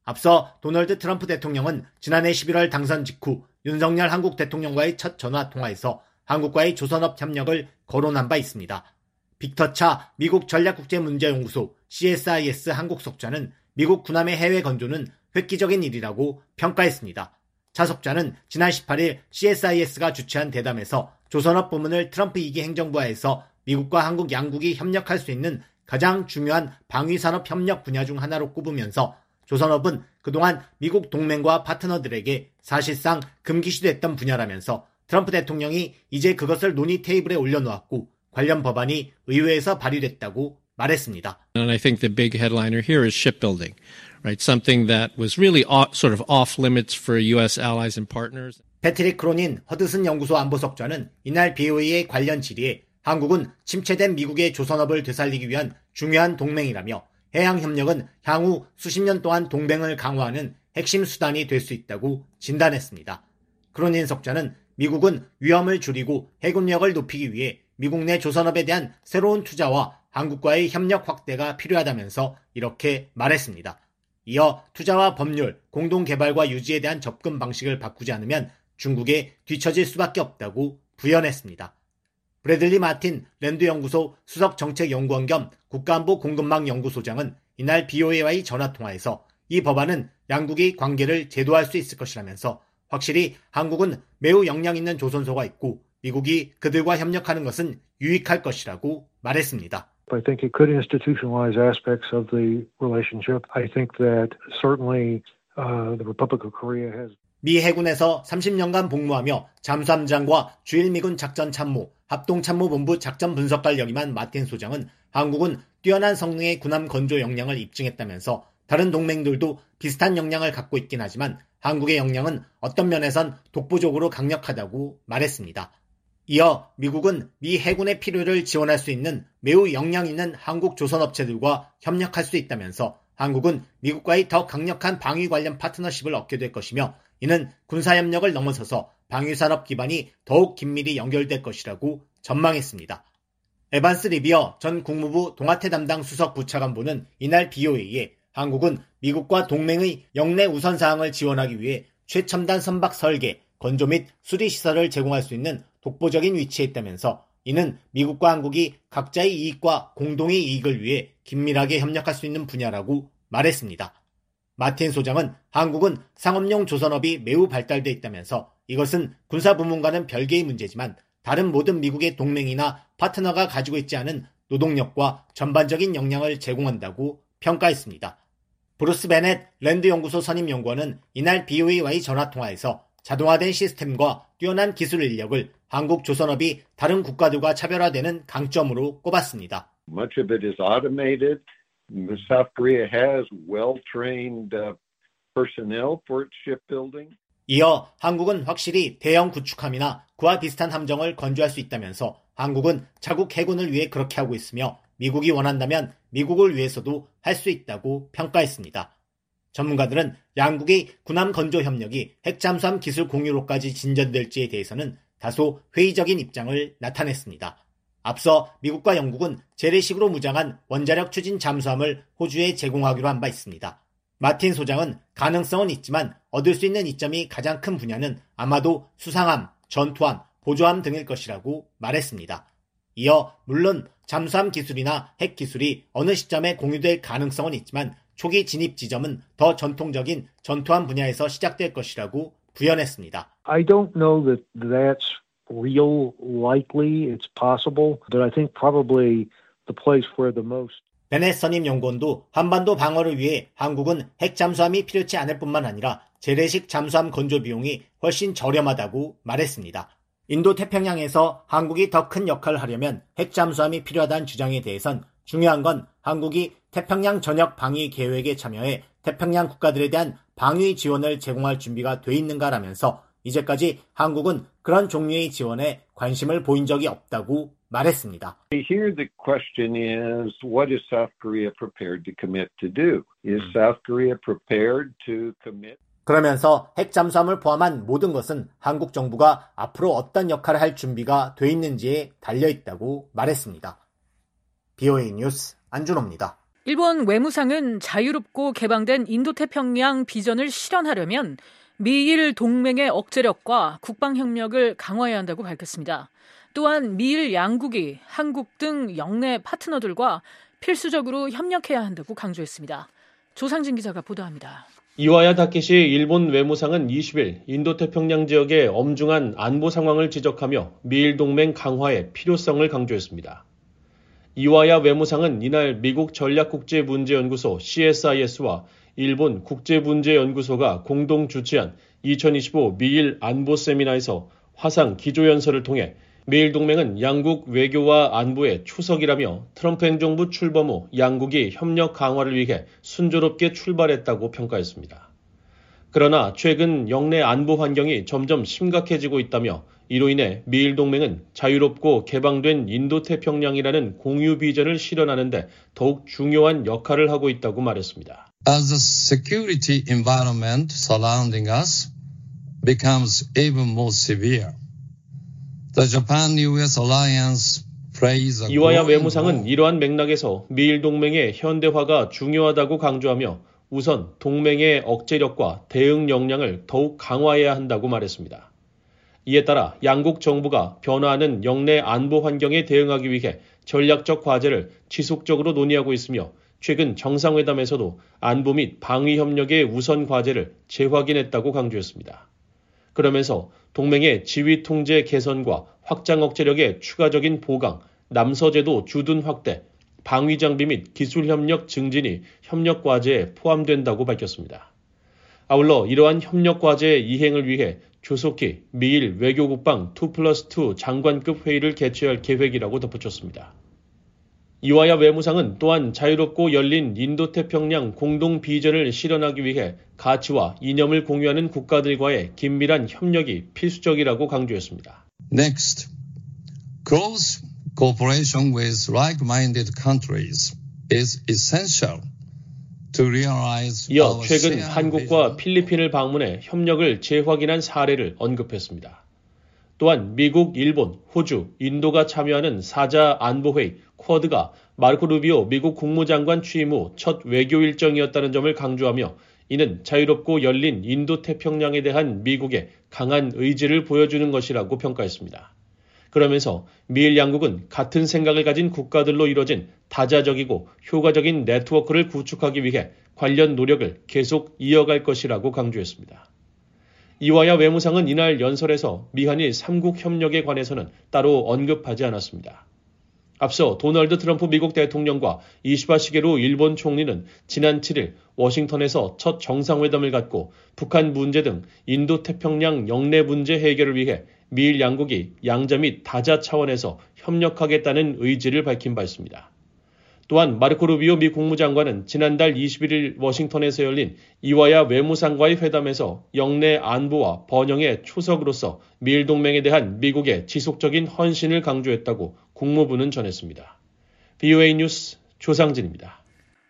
앞서 도널드 트럼프 대통령은 지난해 11월 당선 직후 윤석열 한국 대통령과의 첫 전화통화에서 한국과의 조선업 협력을 거론한 바 있습니다. 빅터 차 미국 전략국제문제연구소 CSIS 한국 석좌는 미국 군함의 해외 건조는 획기적인 일이라고 평가했습니다. 차 석좌는 지난 18일 CSIS가 주최한 대담에서 조선업 부문을 트럼프 2기 행정부하에서 미국과 한국 양국이 협력할 수 있는 가장 중요한 방위산업 협력 분야 중 하나로 꼽으면서 조선업은 그동안 미국 동맹과 파트너들에게 사실상 금기시됐던 분야라면서 트럼프 대통령이 이제 그것을 논의 테이블에 올려놓았고 관련 법안이 의회에서 발의됐다고 말했습니다.
And I think the big headliner here is shipbuilding, right? Something that was really sort of off limits for U.S. allies and partners.
패트릭 크로닌 허드슨 연구소 안보석좌는 이날 BOA의 관련 질의에 한국은 침체된 미국의 조선업을 되살리기 위한 중요한 동맹이라며 해양협력은 향후 수십 년 동안 동맹을 강화하는 핵심 수단이 될 수 있다고 진단했습니다. 크로닌 석좌는 미국은 위험을 줄이고 해군력을 높이기 위해 미국 내 조선업에 대한 새로운 투자와 한국과의 협력 확대가 필요하다면서 이렇게 말했습니다. 이어 투자와 법률, 공동개발과 유지에 대한 접근 방식을 바꾸지 않으면 중국에 뒤처질 수밖에 없다고 부연했습니다. 브래들리 마틴 랜드연구소 수석정책연구원 겸 국가안보 공급망 연구소장은 이날 BOA와의 전화통화에서 이 법안은 양국의 관계를 제도할 수 있을 것이라면서 확실히 한국은 매우 역량 있는 조선소가 있고 미국이 그들과 협력하는 것은 유익할 것이라고 말했습니다.
I think it could institutionalize aspects of the relationship. I think that certainly the Republic of Korea has.
미 해군에서 30년간 복무하며 잠수함장과 주일미군 작전참모, 합동참모본부 작전분석관을 역임한 마틴 소장은 한국은 뛰어난 성능의 군함 건조 역량을 입증했다면서 다른 동맹들도 비슷한 역량을 갖고 있긴 하지만 한국의 역량은 어떤 면에선 독보적으로 강력하다고 말했습니다. 이어 미국은 미 해군의 필요를 지원할 수 있는 매우 역량 있는 한국 조선업체들과 협력할 수 있다면서 한국은 미국과의 더 강력한 방위 관련 파트너십을 얻게 될 것이며 이는 군사협력을 넘어서서 방위산업 기반이 더욱 긴밀히 연결될 것이라고 전망했습니다. 에반스 리비어 전 국무부 동아태 담당 수석 부차관보는 이날 BOA에 한국은 미국과 동맹의 영내 우선사항을 지원하기 위해 최첨단 선박 설계, 건조 및 수리시설을 제공할 수 있는 독보적인 위치에 있다면서 이는 미국과 한국이 각자의 이익과 공동의 이익을 위해 긴밀하게 협력할 수 있는 분야라고 말했습니다. 마틴 소장은 한국은 상업용 조선업이 매우 발달돼 있다면서 이것은 군사부문과는 별개의 문제지만 다른 모든 미국의 동맹이나 파트너가 가지고 있지 않은 노동력과 전반적인 역량을 제공한다고 평가했습니다. 브루스 베넷 랜드연구소 선임연구원은 이날 BOA와의 전화통화에서 자동화된 시스템과 뛰어난 기술 인력을 한국 조선업이 다른 국가들과 차별화되는 강점으로 꼽았습니다.
Much of it is automated. South Korea has well-trained personnel for its shipbuilding.
이어 한국은 확실히 대형 구축함이나 그와 비슷한 함정을 건조할 수 있다면서 한국은 자국 해군을 위해 그렇게 하고 있으며 미국이 원한다면 미국을 위해서도 할 수 있다고 평가했습니다. 전문가들은 양국의 군함 건조 협력이 핵잠수함 기술 공유로까지 진전될지에 대해서는 다소 회의적인 입장을 나타냈습니다. 앞서 미국과 영국은 재래식으로 무장한 원자력 추진 잠수함을 호주에 제공하기로 한 바 있습니다. 마틴 소장은 가능성은 있지만 얻을 수 있는 이점이 가장 큰 분야는 아마도 수상함, 전투함, 보조함 등일 것이라고 말했습니다. 이어 물론 잠수함 기술이나 핵 기술이 어느 시점에 공유될 가능성은 있지만 초기 진입 지점은 더 전통적인 전투함 분야에서 시작될 것이라고 부연했습니다.
I don't know that that's real likely. It's possible, but I think probably the place where the most
베넷 선임 연구원도 한반도 방어를 위해 한국은 핵 잠수함이 필요치 않을 뿐만 아니라 재래식 잠수함 건조 비용이 훨씬 저렴하다고 말했습니다. 인도 태평양에서 한국이 더 큰 역할을 하려면 핵 잠수함이 필요하다는 주장에 대해선 중요한 건 한국이 태평양 전역 방위 계획에 참여해 태평양 국가들에 대한 방위 지원을 제공할 준비가 돼 있는가라면서 이제까지 한국은 그런 종류의 지원에 관심을 보인 적이 없다고 말했습니다.
Here the question is, what is South Korea prepared to commit to do? Is South Korea prepared to commit?
그러면서 핵 잠수함을 포함한 모든 것은 한국 정부가 앞으로 어떤 역할을 할 준비가 돼 있는지에 달려있다고 말했습니다. BOA 뉴스 안준호입니다.
일본 외무상은 자유롭고 개방된 인도태평양 비전을 실현하려면 미일 동맹의 억제력과 국방협력을 강화해야 한다고 밝혔습니다. 또한 미일 양국이 한국 등 영내 파트너들과 필수적으로 협력해야 한다고 강조했습니다. 조상진 기자가 보도합니다.
이와야 다케시 일본 외무상은 20일 인도태평양 지역의 엄중한 안보 상황을 지적하며 미일 동맹 강화의 필요성을 강조했습니다. 이와야 외무상은 이날 미국 전략국제문제연구소 CSIS와 일본 국제문제연구소가 공동 주최한 2025 미일 안보 세미나에서 화상 기조연설을 통해 미일 동맹은 양국 외교와 안보의 초석이라며 트럼프 행정부 출범 후 양국이 협력 강화를 위해 순조롭게 출발했다고 평가했습니다. 그러나 최근 영내 안보 환경이 점점 심각해지고 있다며 이로 인해 미일 동맹은 자유롭고 개방된 인도태평양이라는 공유 비전을 실현하는 데 더욱 중요한 역할을 하고 있다고 말했습니다.
As the security environment surrounding us becomes even more severe, the Japan-US alliance plays a
이와야 외무상은 이러한 맥락에서 미일 동맹의 현대화가 중요하다고 강조하며 우선 동맹의 억제력과 대응 역량을 더욱 강화해야 한다고 말했습니다. 이에 따라 양국 정부가 변화하는 영내 안보 환경에 대응하기 위해 전략적 과제를 지속적으로 논의하고 있으며 최근 정상회담에서도 안보 및 방위 협력의 우선 과제를 재확인했다고 강조했습니다. 그러면서 동맹의 지휘 통제 개선과 확장 억제력의 추가적인 보강, 남서제도 주둔 확대, 방위 장비 및 기술 협력 증진이 협력 과제에 포함된다고 밝혔습니다. 아울러 이러한 협력 과제의 이행을 위해 조속히 미일 외교국방 2+2 장관급 회의를 개최할 계획이라고 덧붙였습니다. 이와야 외무상은 또한 자유롭고 열린 인도태평양 공동 비전을 실현하기 위해 가치와 이념을 공유하는 국가들과의 긴밀한 협력이 필수적이라고 강조했습니다.
Next, close cooperation with like-minded countries is essential to realize
이어
our
최근
shared
한국과 필리핀을 방문해 협력을 재확인한 사례를 언급했습니다. 또한 미국, 일본, 호주, 인도가 참여하는 4자 안보회의 쿼드가 마르코 루비오 미국 국무장관 취임 후 첫 외교 일정이었다는 점을 강조하며 이는 자유롭고 열린 인도태평양에 대한 미국의 강한 의지를 보여주는 것이라고 평가했습니다. 그러면서 미일 양국은 같은 생각을 가진 국가들로 이뤄진 다자적이고 효과적인 네트워크를 구축하기 위해 관련 노력을 계속 이어갈 것이라고 강조했습니다. 이와야 외무상은 이날 연설에서 미한일 3국 협력에 관해서는 따로 언급하지 않았습니다. 앞서 도널드 트럼프 미국 대통령과 이시바 시게루 일본 총리는 지난 7일 워싱턴에서 첫 정상회담을 갖고 북한 문제 등 인도태평양 영내 문제 해결을 위해 미일 양국이 양자 및 다자 차원에서 협력하겠다는 의지를 밝힌 바 있습니다. 또한 마르코 루비오 미 국무장관은 지난달 21일 워싱턴에서 열린 이와야 외무상과의 회담에서 영내 안보와 번영의 초석으로서 미일 동맹에 대한 미국의 지속적인 헌신을 강조했다고 국무부는 전했습니다. VOA 뉴스 조상진입니다.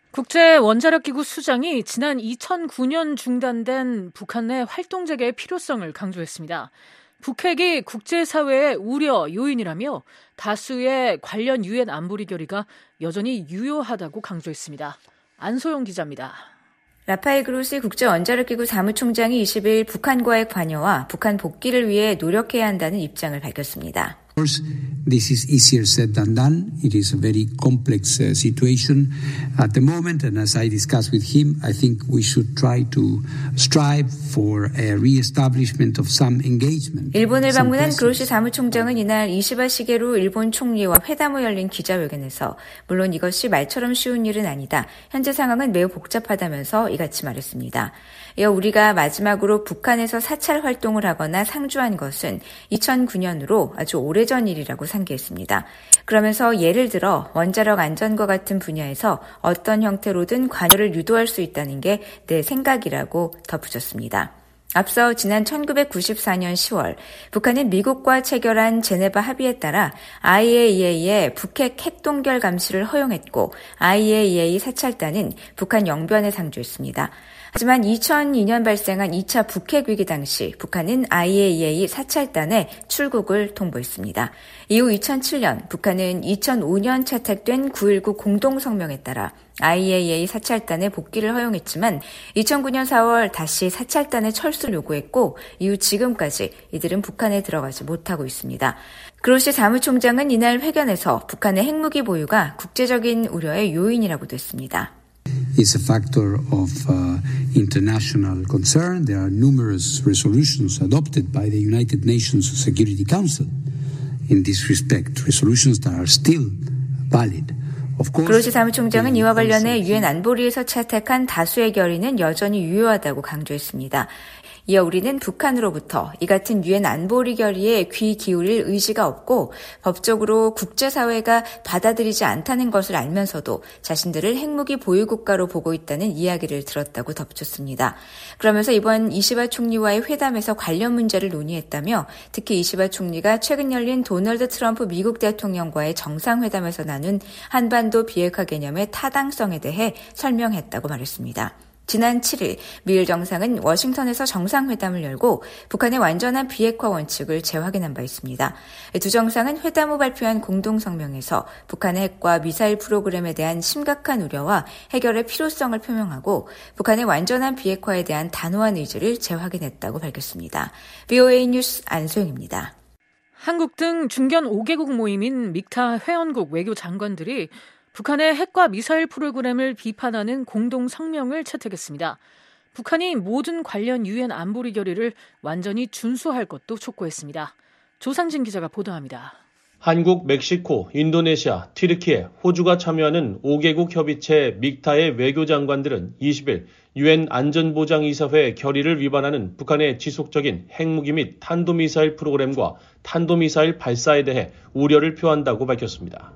국제원자력기구 수장이 지난 2009년 중단된 북한 내 활동 재개의 필요성을 강조했습니다. 북핵이 국제사회의 우려 요인이라며 다수의 관련 유엔 안보리 결의가 여전히 유효하다고 강조했습니다. 안소영 기자입니다.
라파엘 그로시 국제원자력기구 사무총장이 20일 북한과의 관여와 북한 복귀를 위해 노력해야 한다는 입장을 밝혔습니다.
Of course, this is easier said than done. It is a very complex situation at the moment, and as I discussed with him, I think we should try to strive for a re-establishment of some engagement.
일본을 방문한 그로시 사무총장은 이날 이시바 시게루 일본 총리와 회담 후 열린 기자회견에서 물론 이것이 말처럼 쉬운 일은 아니다. 현재 상황은 매우 복잡하다면서 이같이 말했습니다. 이어 우리가 마지막으로 북한에서 사찰 활동을 하거나 상주한 것은 2009년으로 아주 오래전 일이라고 상기했습니다. 그러면서 예를 들어 원자력 안전과 같은 분야에서 어떤 형태로든 관여를 유도할 수 있다는 게 내 생각이라고 덧붙였습니다. 앞서 지난 1994년 10월 북한은 미국과 체결한 제네바 합의에 따라 IAEA의 북핵 핵동결 감시를 허용했고 IAEA 사찰단은 북한 영변에 상주했습니다. 하지만 2002년 발생한 2차 북핵 위기 당시 북한은 IAEA 사찰단에 출국을 통보했습니다. 이후 2007년 북한은 2005년 채택된 9.19 공동성명에 따라 IAEA 사찰단의 복귀를 허용했지만 2009년 4월 다시 사찰단의 철수를 요구했고 이후 지금까지 이들은 북한에 들어가지 못하고 있습니다. 그로시 사무총장은 이날 회견에서 북한의 핵무기 보유가 국제적인 우려의 요인이라고도 했습니다.
It's a factor of international concern. There are numerous resolutions adopted by the United Nations Security Council in this respect, resolutions that are still valid.
그로시 사무총장은 이와 관련해 유엔 안보리에서 채택한 다수의 결의는 여전히 유효하다고 강조했습니다. 이어 우리는 북한으로부터 이 같은 유엔 안보리 결의에 귀 기울일 의지가 없고 법적으로 국제사회가 받아들이지 않다는 것을 알면서도 자신들을 핵무기 보유국가로 보고 있다는 이야기를 들었다고 덧붙였습니다. 그러면서 이번 이시바 총리와의 회담에서 관련 문제를 논의했다며 특히 이시바 총리가 최근 열린 도널드 트럼프 미국 대통령과의 정상회담에서 나눈 한반도 비핵화 개념의 타당성에 대해 설명했다고 말했습니다. 지난 7일 미일 정상은 워싱턴에서 정상회담을 열고 북한의 완전한 비핵화 원칙을 재확인한 바 있습니다. 두 정상은 회담 후 발표한 공동성명에서 북한의 핵과 미사일 프로그램에 대한 심각한 우려와 해결의 필요성을 표명하고 북한의 완전한 비핵화에 대한 단호한 의지를 재확인했다고 밝혔습니다. VOA 뉴스 안소영입니다.
한국 등 중견 5개국 모임인 믹타 회원국 외교장관들이 북한의 핵과 미사일 프로그램을 비판하는 공동 성명을 채택했습니다. 북한이 모든 관련 유엔 안보리 결의를 완전히 준수할 것도 촉구했습니다. 조상진 기자가 보도합니다.
한국, 멕시코, 인도네시아, 튀르키예, 호주가 참여하는 5개국 협의체 믹타의 외교장관들은 20일 유엔 안전보장이사회 결의를 위반하는 북한의 지속적인 핵무기 및 탄도미사일 프로그램과 탄도미사일 발사에 대해 우려를 표한다고 밝혔습니다.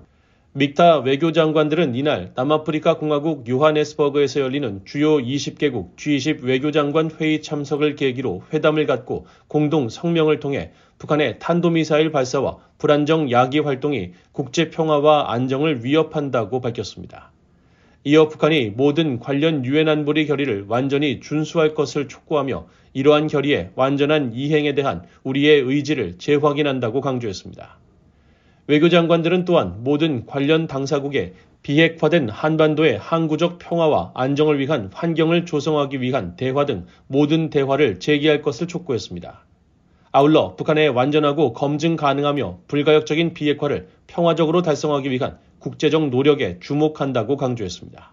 믹타 외교장관들은 이날 남아프리카 공화국 요하네스버그에서 열리는 주요 20개국 G20 외교장관 회의 참석을 계기로 회담을 갖고 공동 성명을 통해 북한의 탄도미사일 발사와 불안정 야기 활동이 국제 평화와 안정을 위협한다고 밝혔습니다. 이어 북한이 모든 관련 유엔 안보리 결의를 완전히 준수할 것을 촉구하며 이러한 결의의 완전한 이행에 대한 우리의 의지를 재확인한다고 강조했습니다. 외교장관들은 또한 모든 관련 당사국에 비핵화된 한반도의 항구적 평화와 안정을 위한 환경을 조성하기 위한 대화 등 모든 대화를 재개할 것을 촉구했습니다. 아울러 북한의 완전하고 검증 가능하며 불가역적인 비핵화를 평화적으로 달성하기 위한 국제적 노력에 주목한다고 강조했습니다.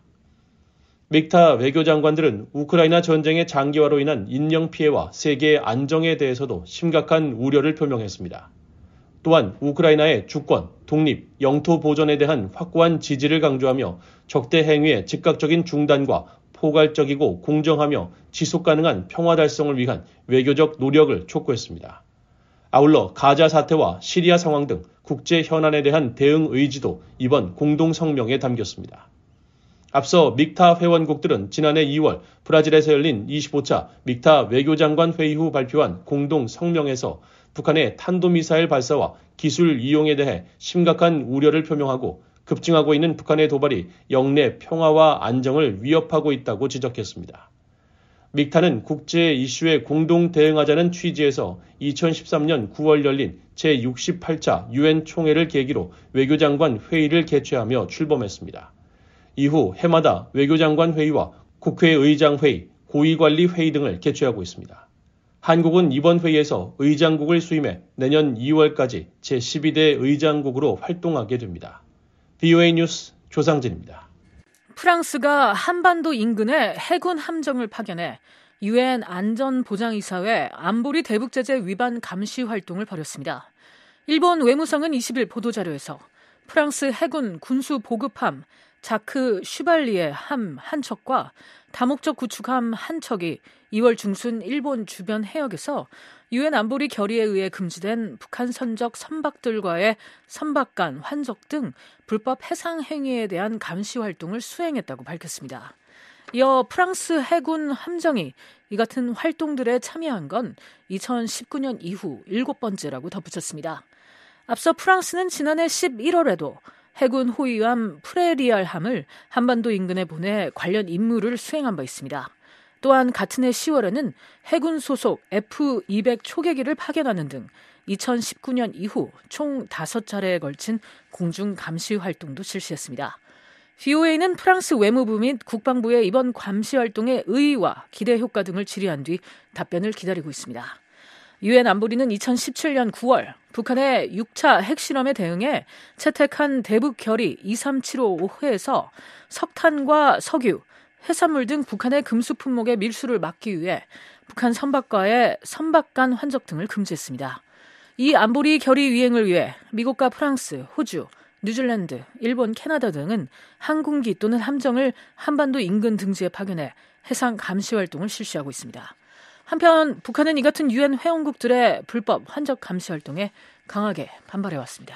믹타 외교장관들은 우크라이나 전쟁의 장기화로 인한 인명 피해와 세계의 안정에 대해서도 심각한 우려를 표명했습니다. 또한 우크라이나의 주권, 독립, 영토 보존에 대한 확고한 지지를 강조하며 적대 행위의 즉각적인 중단과 포괄적이고 공정하며 지속 가능한 평화 달성을 위한 외교적 노력을 촉구했습니다. 아울러 가자 사태와 시리아 상황 등 국제 현안에 대한 대응 의지도 이번 공동 성명에 담겼습니다. 앞서 믹타 회원국들은 지난해 2월 브라질에서 열린 25차 믹타 외교장관 회의 후 발표한 공동 성명에서 북한의 탄도미사일 발사와 기술 이용에 대해 심각한 우려를 표명하고 급증하고 있는 북한의 도발이 영내 평화와 안정을 위협하고 있다고 지적했습니다. 믹타는 국제 이슈에 공동 대응하자는 취지에서 2013년 9월 열린 제68차 유엔 총회를 계기로 외교장관 회의를 개최하며 출범했습니다. 이후 해마다 외교장관 회의와 국회의장 회의, 고위관리 회의 등을 개최하고 있습니다. 한국은 이번 회의에서 의장국을 수임해 내년 2월까지 제12대 의장국으로 활동하게 됩니다. VOA 뉴스 조상진입니다.
프랑스가 한반도 인근에 해군 함정을 파견해 유엔 안전보장이사회 안보리 대북제재 위반 감시 활동을 벌였습니다. 일본 외무성은 20일 보도자료에서 프랑스 해군 군수 보급함 자크 슈발리에 함 한 척과 다목적 구축함 한 척이 2월 중순 일본 주변 해역에서 유엔 안보리 결의에 의해 금지된 북한 선적 선박들과의 선박 간 환적 등 불법 해상 행위에 대한 감시 활동을 수행했다고 밝혔습니다. 이어 프랑스 해군 함정이 이 같은 활동들에 참여한 건 2019년 이후 7번째라고 덧붙였습니다. 앞서 프랑스는 지난해 11월에도 해군 호위함 프레리알함을 한반도 인근에 보내 관련 임무를 수행한 바 있습니다. 또한 같은 해 10월에는 해군 소속 F-200 초계기를 파견하는 등 2019년 이후 총 5차례에 걸친 공중 감시 활동도 실시했습니다. VOA는 프랑스 외무부 및 국방부의 이번 감시 활동의 의의와 기대 효과 등을 질의한 뒤 답변을 기다리고 있습니다. 유엔 안보리는 2017년 9월 북한의 6차 핵실험에 대응해 채택한 대북 결의 23755회에서 석탄과 석유, 해산물 등 북한의 금수 품목의 밀수를 막기 위해 북한 선박과의 선박 간 환적 등을 금지했습니다. 이 안보리 결의 위행을 위해 미국과 프랑스, 호주, 뉴질랜드, 일본, 캐나다 등은 항공기 또는 함정을 한반도 인근 등지에 파견해 해상 감시 활동을 실시하고 있습니다. 한편 북한은 이 같은 유엔 회원국들의 불법 환적 감시 활동에 강하게 반발해왔습니다.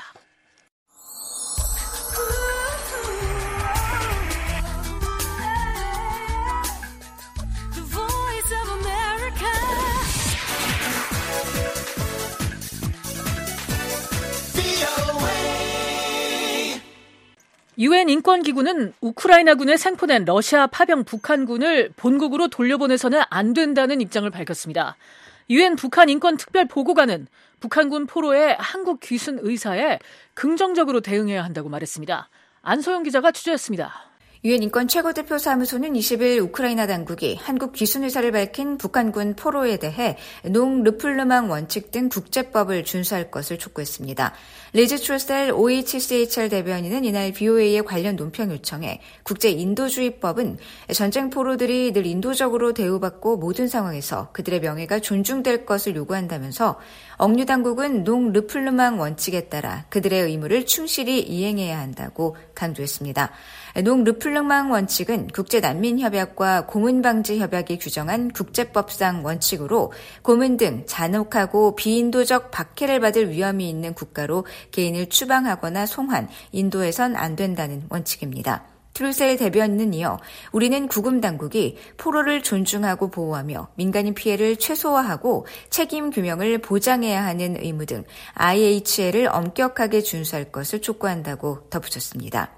유엔 인권기구는 우크라이나군에 생포된 러시아 파병 북한군을 본국으로 돌려보내서는 안 된다는 입장을 밝혔습니다. 유엔 북한 인권특별보고관은 북한군 포로의 한국 귀순 의사에 긍정적으로 대응해야 한다고 말했습니다. 안소영 기자가 취재했습니다.
유엔 인권 최고대표 사무소는 20일 우크라이나 당국이 한국 귀순 의사를 밝힌 북한군 포로에 대해 농 르플르망 원칙 등 국제법을 준수할 것을 촉구했습니다. 리즈 트로셀 OHCHR 대변인은 이날 VOA의 관련 논평 요청에 국제인도주의법은 전쟁 포로들이 늘 인도적으로 대우받고 모든 상황에서 그들의 명예가 존중될 것을 요구한다면서 억류 당국은 농 르플르망 원칙에 따라 그들의 의무를 충실히 이행해야 한다고 강조했습니다. 농 르플르망 원칙은 국제난민협약과 고문방지협약이 규정한 국제법상 원칙으로 고문 등 잔혹하고 비인도적 박해를 받을 위험이 있는 국가로 개인을 추방하거나 송환, 인도해선 안 된다는 원칙입니다. 트루셀 대변인은 이어 우리는 구금 당국이 포로를 존중하고 보호하며 민간인 피해를 최소화하고 책임 규명을 보장해야 하는 의무 등 IHL을 엄격하게 준수할 것을 촉구한다고 덧붙였습니다.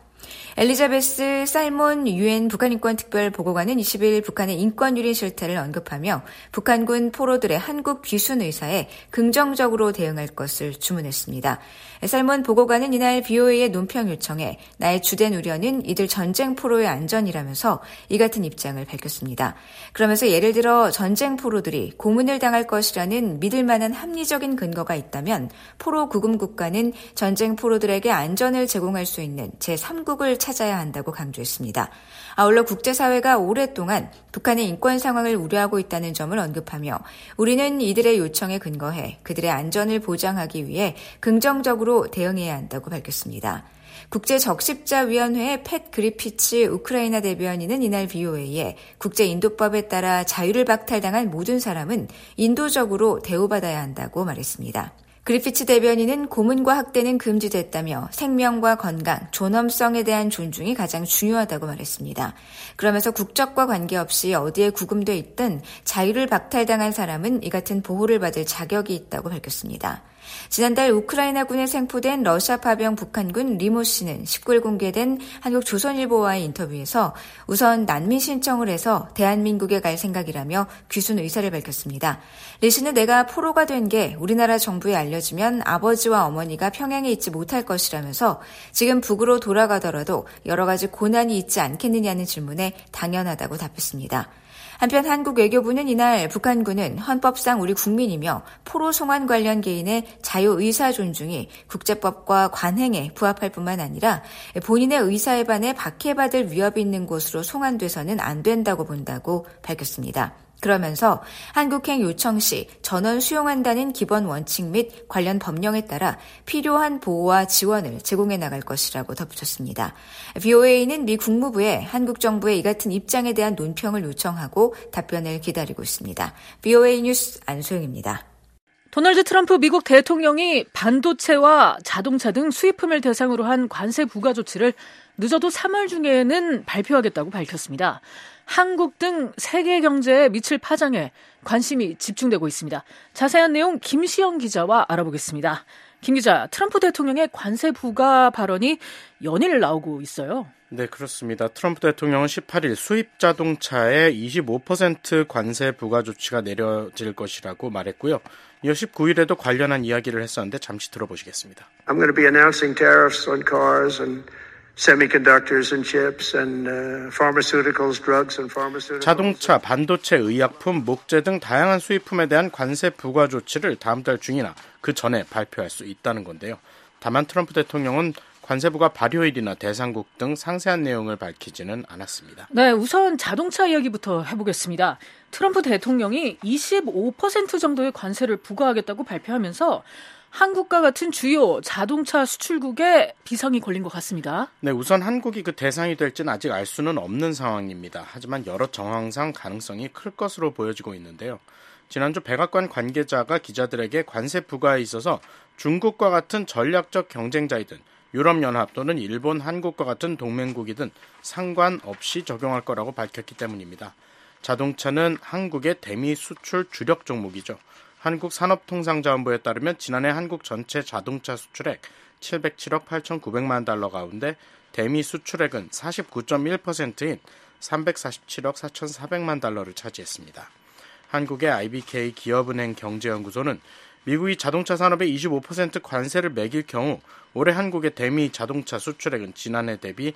엘리자베스 살몬 유엔 북한인권특별보고관은 20일 북한의 인권유린 실태를 언급하며 북한군 포로들의 한국 귀순 의사에 긍정적으로 대응할 것을 주문했습니다. 살몬 보고관은 이날 VOA의 논평 요청에 나의 주된 우려는 이들 전쟁 포로의 안전이라면서 이 같은 입장을 밝혔습니다. 그러면서 예를 들어 전쟁 포로들이 고문을 당할 것이라는 믿을 만한 합리적인 근거가 있다면 포로 구금 국가는 전쟁 포로들에게 안전을 제공할 수 있는 제3국을 찾아야 한다고 강조했습니다. 아울러 국제사회가 오랫동안 북한의 인권 상황을 우려하고 있다는 점을 언급하며 우리는 이들의 요청에 근거해 그들의 안전을 보장하기 위해 긍정적으로 대응해야 한다고 밝혔습니다. 국제적십자위원회의 팻 그리피츠 우크라이나 대변인은 이날 VOA에 국제인도법에 따라 자유를 박탈당한 모든 사람은 인도적으로 대우받아야 한다고 말했습니다. 그리피츠 대변인은 고문과 학대는 금지됐다며 생명과 건강, 존엄성에 대한 존중이 가장 중요하다고 말했습니다. 그러면서 국적과 관계없이 어디에 구금돼 있든 자유를 박탈당한 사람은 이 같은 보호를 받을 자격이 있다고 밝혔습니다. 지난달 우크라이나군에 생포된 러시아 파병 북한군 리모 씨는 19일 공개된 한국 조선일보와의 인터뷰에서 우선 난민 신청을 해서 대한민국에 갈 생각이라며 귀순 의사를 밝혔습니다. 리 씨는 내가 포로가 된 게 우리나라 정부에 알려지면 아버지와 어머니가 평양에 있지 못할 것이라면서 지금 북으로 돌아가더라도 여러 가지 고난이 있지 않겠느냐는 질문에 당연하다고 답했습니다. 한편 한국 외교부는 이날 북한군은 헌법상 우리 국민이며 포로 송환 관련 개인의 자유의사 존중이 국제법과 관행에 부합할 뿐만 아니라 본인의 의사에 반해 박해받을 위협이 있는 곳으로 송환돼서는 안 된다고 본다고 밝혔습니다. 그러면서 한국행 요청 시 전원 수용한다는 기본 원칙 및 관련 법령에 따라 필요한 보호와 지원을 제공해 나갈 것이라고 덧붙였습니다. VOA는 미 국무부에 한국 정부의 이 같은 입장에 대한 논평을 요청하고 답변을 기다리고 있습니다. VOA 뉴스 안소영입니다.
도널드 트럼프 미국 대통령이 반도체와 자동차 등 수입품을 대상으로 한 관세 부과 조치를 늦어도 3월 중에는 발표하겠다고 밝혔습니다. 한국 등 세계 경제에 미칠 파장에 관심이 집중되고 있습니다. 자세한 내용 김시영 기자와 알아보겠습니다. 김 기자, 트럼프 대통령의 관세 부과 발언이 연일 나오고 있어요.
네, 그렇습니다. 트럼프 대통령은 18일 수입 자동차에 25% 관세 부과 조치가 내려질 것이라고 말했고요. 이어 19일에도 관련한 이야기를 했었는데 잠시 들어보시겠습니다.
I'm going to be announcing tariffs on cars and semiconductors and chips and pharmaceuticals, drugs and pharmaceuticals.
자동차, 반도체, 의약품, 목재 등 다양한 수입품에 대한 관세 부과 조치를 다음 달 중이나 그 전에 발표할 수 있다는 건데요. 다만 트럼프 대통령은 관세부가 발효일이나 대상국 등 상세한 내용을 밝히지는 않았습니다.
네, 우선 자동차 이야기부터 해보겠습니다. 트럼프 대통령이 25% 정도의 관세를 부과하겠다고 발표하면서 한국과 같은 주요 자동차 수출국에 비상이 걸린 것 같습니다.
네, 우선 한국이 그 대상이 될지는 아직 알 수는 없는 상황입니다. 하지만 여러 정황상 가능성이 클 것으로 보여지고 있는데요. 지난주 백악관 관계자가 기자들에게 관세 부과에 있어서 중국과 같은 전략적 경쟁자이든 유럽연합 또는 일본, 한국과 같은 동맹국이든 상관없이 적용할 거라고 밝혔기 때문입니다. 자동차는 한국의 대미 수출 주력 종목이죠. 한국산업통상자원부에 따르면 지난해 한국 전체 자동차 수출액 707억 8,900만 달러 가운데 대미 수출액은 49.1%인 347억 4,400만 달러를 차지했습니다. 한국의 IBK 기업은행 경제연구소는 미국이 자동차 산업에 25% 관세를 매길 경우 올해 한국의 대미 자동차 수출액은 지난해 대비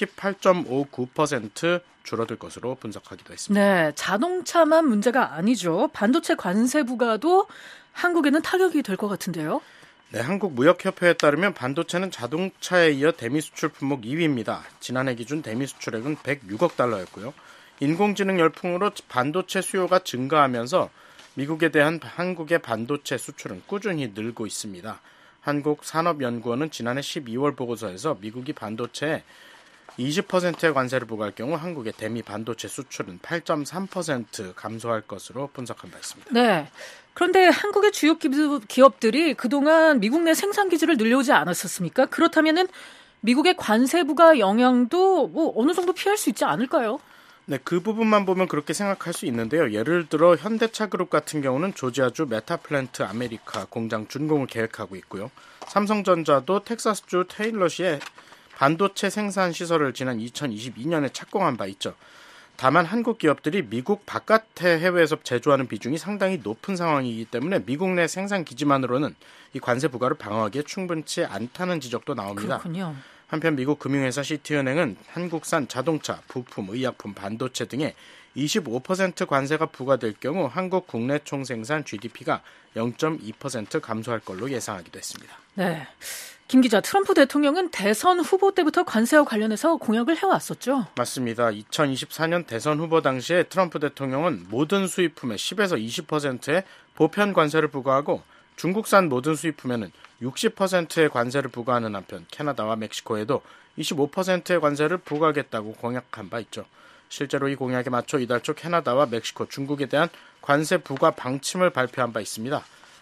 18.59% 줄어들 것으로 분석하기도 했습니다.
네, 자동차만 문제가 아니죠. 반도체 관세 부과도 한국에는 타격이 될 것 같은데요.
네, 한국무역협회에 따르면 반도체는 자동차에 이어 대미 수출 품목 2위입니다. 지난해 기준 대미 수출액은 106억 달러였고요. 인공지능 열풍으로 반도체 수요가 증가하면서 미국에 대한 한국의 반도체 수출은 꾸준히 늘고 있습니다. 한국산업연구원은 지난해 12월 보고서에서 미국이 반도체에 20%의 관세를 부과할 경우 한국의 대미 반도체 수출은 8.3% 감소할 것으로 분석한 바 있습니다.
네. 그런데 한국의 주요 기업들이 그동안 미국 내 생산 기지를 늘려오지 않았었습니까? 그렇다면은 미국의 관세 부과 영향도 어느 정도 피할 수 있지 않을까요?
네, 그 부분만 보면 그렇게 생각할 수 있는데요. 예를 들어 현대차 그룹 같은 경우는 조지아주 메타플랜트 아메리카 공장 준공을 계획하고 있고요. 삼성전자도 텍사스주 테일러시에 반도체 생산 시설을 지난 2022년에 착공한 바 있죠. 다만 한국 기업들이 미국 바깥의 해외에서 제조하는 비중이 상당히 높은 상황이기 때문에 미국 내 생산 기지만으로는 이 관세 부과를 방어하기에 충분치 않다는 지적도 나옵니다.
그렇군요.
한편 미국 금융회사 시티은행은 한국산 자동차, 부품, 의약품, 반도체 등에 25% 관세가 부과될 경우 한국 국내 총생산 GDP가 0.2% 감소할 걸로 예상하기도 했습니다.
네, 김 기자, 트럼프 대통령은 대선 후보 때부터 관세와 관련해서 공약을 해왔었죠?
맞습니다. 2024년 대선 후보 당시에 트럼프 대통령은 모든 수입품의 10에서 20%의 보편 관세를 부과하고 중국산 모든 수입품에는 60%의 관세를 부과하는 한편 캐나다와 멕시코에도 25%의 관세를 부과하겠다고 공약한 바 있죠. 실제로 이 공약에 맞춰 이달 초 캐나다와 멕시코, 중국에 대한 관세 부과 방침을 발표한 바 있습니다.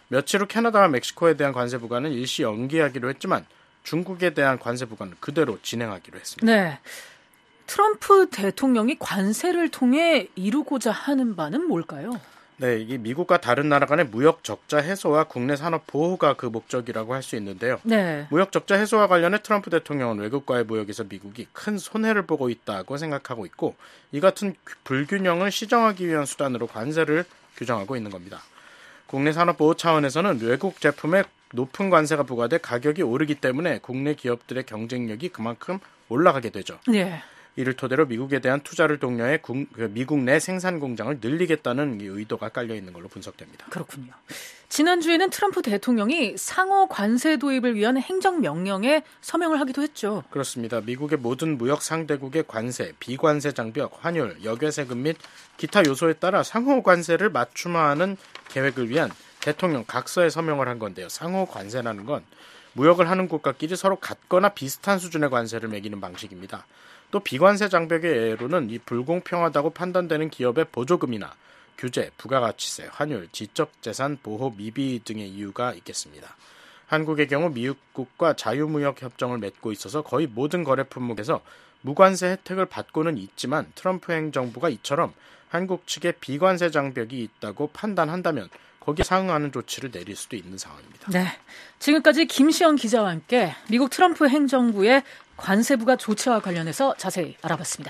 며칠 후 캐나다와 멕시코에 대한 관세 부과는 일시 연기하기로 했지만 중국에 대한 관세 부과는 그대로 진행하기로 했습니다.
네. 트럼프 대통령이 관세를 통해 이루고자 하는 바는 뭘까요?
네, 이게 미국과 다른 나라 간의 무역 적자 해소와 국내 산업 보호가 그 목적이라고 할 수 있는데요.
네.
무역 적자 해소와 관련해 트럼프 대통령은 외국과의 무역에서 미국이 큰 손해를 보고 있다고 생각하고 있고 이 같은 불균형을 시정하기 위한 수단으로 관세를 규정하고 있는 겁니다. 국내 산업 보호 차원에서는 외국 제품에 높은 관세가 부과돼 가격이 오르기 때문에 국내 기업들의 경쟁력이 그만큼 올라가게 되죠.
네.
이를 토대로 미국에 대한 투자를 독려해 미국 내 생산 공장을 늘리겠다는 의도가 깔려 있는 걸로 분석됩니다.
그렇군요. 지난주에는 트럼프 대통령이 상호 관세 도입을 위한 행정명령에 서명을 하기도 했죠.
그렇습니다. 미국의 모든 무역 상대국의 관세, 비관세 장벽, 환율, 역외세금 및 기타 요소에 따라 상호 관세를 맞춤화하는 계획을 위한 대통령 각서에 서명을 한 건데요. 상호 관세라는 건 무역을 하는 국가끼리 서로 같거나 비슷한 수준의 관세를 매기는 방식입니다. 또 비관세 장벽의 예로는 이 불공평하다고 판단되는 기업의 보조금이나 규제, 부가가치세, 환율, 지적재산 보호 미비 등의 이유가 있겠습니다. 한국의 경우 미국과 자유무역협정을 맺고 있어서 거의 모든 거래 품목에서 무관세 혜택을 받고는 있지만 트럼프 행정부가 이처럼 한국 측에 비관세 장벽이 있다고 판단한다면 거기에 상응하는 조치를 내릴 수도 있는 상황입니다.
네, 지금까지 김시영 기자와 함께 미국 트럼프 행정부의 관세 부과 조치와 관련해서 자세히 알아봤습니다.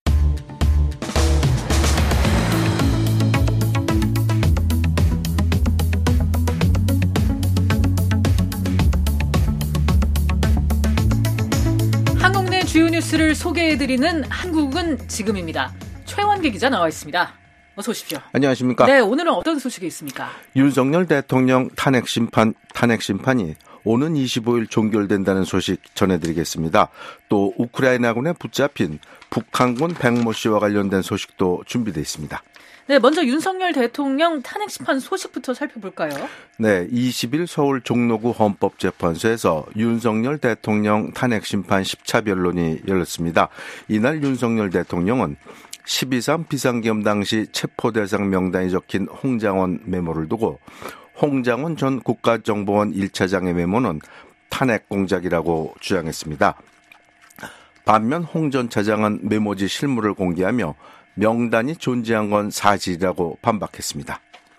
한국 내 주요 뉴스를 소개해드리는 한국은 지금입니다. 최원기 기자 나와 있습니다. 어서 오십시오.
안녕하십니까?
네, 오늘은 어떤 소식이 있습니까?
윤석열 대통령 탄핵 심판이 오는 25일 종결된다는 소식 전해드리겠습니다. 또 우크라이나군에 붙잡힌 북한군 백모 씨와 관련된 소식도 준비되어 있습니다.
네, 먼저 윤석열 대통령 탄핵 심판 소식부터 살펴볼까요?
네, 20일 서울 종로구 헌법재판소에서 윤석열 대통령 탄핵 심판 10차 변론이 열렸습니다. 이날 윤석열 대통령은 12.3 비상계엄 당시 체포대상 명단이 적힌 홍장원 메모를 두고 홍장원 전 국가정보원 1차장의 메모는 탄핵 공작이라고 주장했습니다. 반면 홍 전 차장은 메모지 실물을 공개하며 명단이 존재한 건 사실이라고 반박했습니다.